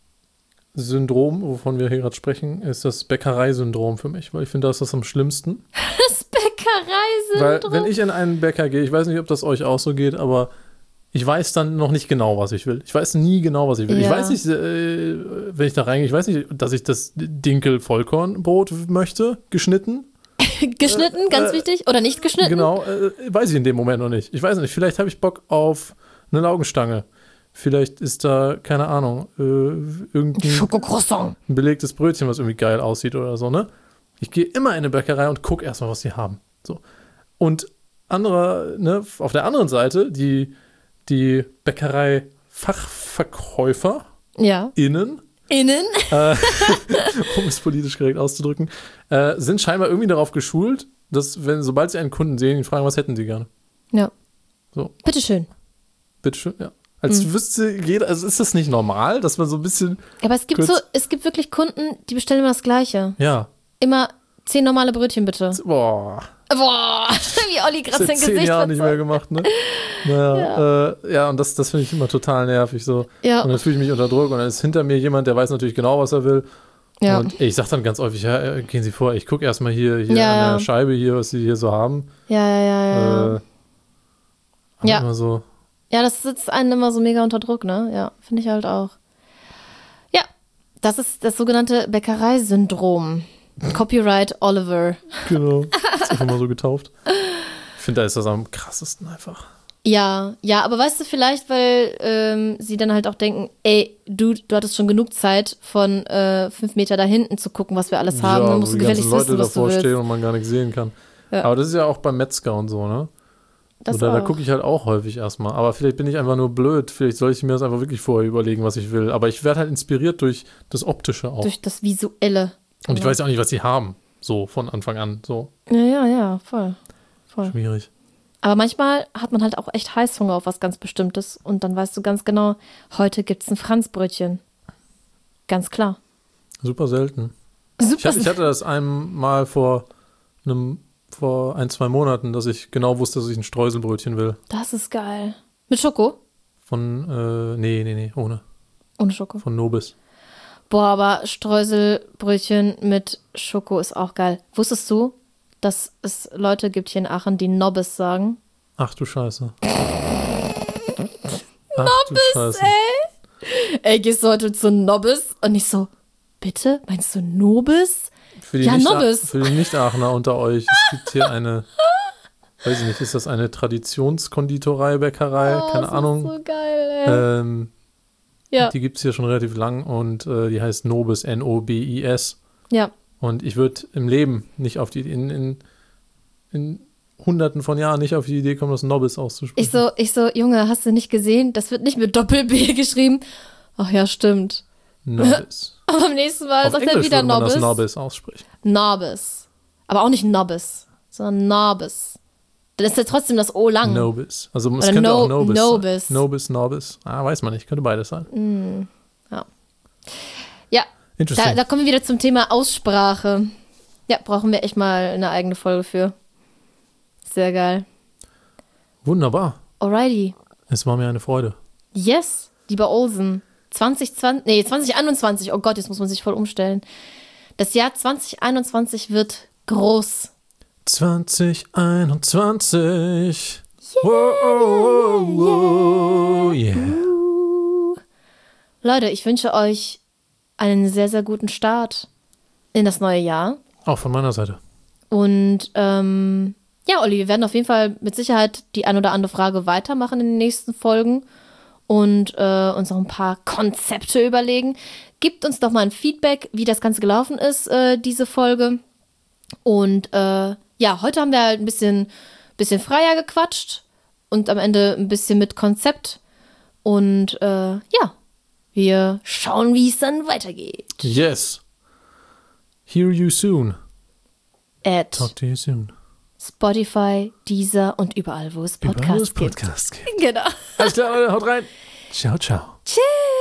Syndrom, wovon wir hier gerade sprechen, ist das Bäckereisyndrom für mich, weil ich finde, das ist das am schlimmsten. Das Bäckereisyndrom? Weil wenn ich in einen Bäcker gehe, ich weiß nicht, ob das euch auch so geht, aber ich weiß dann noch nicht genau, was ich will. Ich weiß nie genau, was ich will. Ja. Ich weiß nicht, wenn ich da reingehe, ich weiß nicht, dass ich das Dinkel-Vollkornbrot möchte, geschnitten. Geschnitten, ganz wichtig. Oder nicht geschnitten? Genau, weiß ich in dem Moment noch nicht. Ich weiß nicht, vielleicht habe ich Bock auf eine Laugenstange. Vielleicht ist da, keine Ahnung, irgendein Schokocroissant. Ein belegtes Brötchen, was irgendwie geil aussieht oder so, ne? Ich gehe immer in eine Bäckerei und gucke erstmal, was sie haben. So. Und auf der anderen Seite, die Bäckerei-Fachverkäufer innen, um es politisch korrekt auszudrücken, sind scheinbar irgendwie darauf geschult, dass, sobald sie einen Kunden sehen, ihn fragen, was hätten sie gerne. Ja. So. Bitteschön, ja. Als wüsste jeder, also ist das nicht normal, dass man so ein bisschen. Aber es gibt wirklich Kunden, die bestellen immer das Gleiche. Ja. Immer 10 normale Brötchen, bitte. Boah. Wie Olli gerade sein 10 Gesicht Jahren nicht mehr gemacht, ne? Naja, und das finde ich immer total nervig so. Ja. Und dann fühle ich mich unter Druck und dann ist hinter mir jemand, der weiß natürlich genau, was er will. Ja. Und ich sage dann ganz häufig, ja, gehen Sie vor, ich gucke erstmal hier an der Scheibe hier, was Sie hier so haben. Ja. Immer so. Ja, das sitzt einen immer so mega unter Druck, ne? Ja, finde ich halt auch. Ja, das ist das sogenannte Bäckereisyndrom. Copyright Oliver. Genau, das ist einfach mal so getauft. Ich finde, da ist das am krassesten einfach. Ja, aber weißt du, vielleicht, weil sie dann halt auch denken, ey, du hattest schon genug Zeit, von 5 Meter da hinten zu gucken, was wir alles haben. Dann musst du gefälligst wissen, was du willst. Stehen und man gar nichts sehen kann. Ja. Aber das ist ja auch beim Metzger und so, ne? Da gucke ich halt auch häufig erstmal. Aber vielleicht bin ich einfach nur blöd. Vielleicht soll ich mir das einfach wirklich vorher überlegen, was ich will. Aber ich werde halt inspiriert durch das Optische auch. Durch das Visuelle. Und ich weiß ja auch nicht, was sie haben. So, von Anfang an. So. Ja, voll. Schwierig. Aber manchmal hat man halt auch echt Heißhunger auf was ganz Bestimmtes. Und dann weißt du ganz genau, heute gibt's ein Franzbrötchen. Ganz klar. Super selten. Ich hatte das einmal vor 1-2 Monaten, dass ich genau wusste, dass ich ein Streuselbrötchen will. Das ist geil. Mit Schoko? Nee, ohne. Ohne Schoko? Von Nobis. Boah, aber Streuselbrötchen mit Schoko ist auch geil. Wusstest du, dass es Leute gibt hier in Aachen, die Nobbes sagen? Ach du Scheiße. Nobbes, ey! Ey, gehst du heute zu Nobbes? Und ich so, bitte? Meinst du Nobis? Nobbes. Für die Nicht-Aachener unter euch, es gibt hier eine, weiß ich nicht, ist das eine Traditionskonditorei, Bäckerei? Keine Ahnung. Das ist so geil, ey. Ja. Die gibt es hier schon relativ lang und die heißt Nobis, Nobis. Ja. Und ich würde im Leben nicht auf die, in Hunderten von Jahren nicht auf die Idee kommen, das Nobbis auszusprechen. Ich so, Junge, hast du nicht gesehen? Das wird nicht mit Doppel-B geschrieben. Ach ja, stimmt. Nobbis. Aber beim nächsten Mal sagt er wieder Nobbis. Das Nobbis aussprechen. Nobbis. Aber auch nicht Nobbis, sondern Nobbis. Dann ist ja trotzdem das O lang. Nobis. Also es könnte auch Nobis Nobis. sein. Nobis. Weiß man nicht. Könnte beides sein. Ja. Interesting. Da kommen wir wieder zum Thema Aussprache. Ja, brauchen wir echt mal eine eigene Folge für. Sehr geil. Wunderbar. Alrighty. Es war mir eine Freude. Yes, lieber Olsen. 2021. Oh Gott, jetzt muss man sich voll umstellen. Das Jahr 2021 wird groß. 2021. Wow, yeah. Leute, ich wünsche euch einen sehr, sehr guten Start in das neue Jahr. Auch von meiner Seite. Und ja, Olli, wir werden auf jeden Fall mit Sicherheit die ein oder andere Frage weitermachen in den nächsten Folgen und uns noch ein paar Konzepte überlegen. Gebt uns doch mal ein Feedback, wie das Ganze gelaufen ist, diese Folge. Und ja, heute haben wir halt ein bisschen freier gequatscht und am Ende ein bisschen mit Konzept. Und ja, wir schauen, wie es dann weitergeht. Yes. Hear you soon. Talk to you soon. Spotify, Deezer und überall, wo es Podcasts gibt. Genau. Alles klar, Leute, haut rein. Ciao, ciao. Tschüss.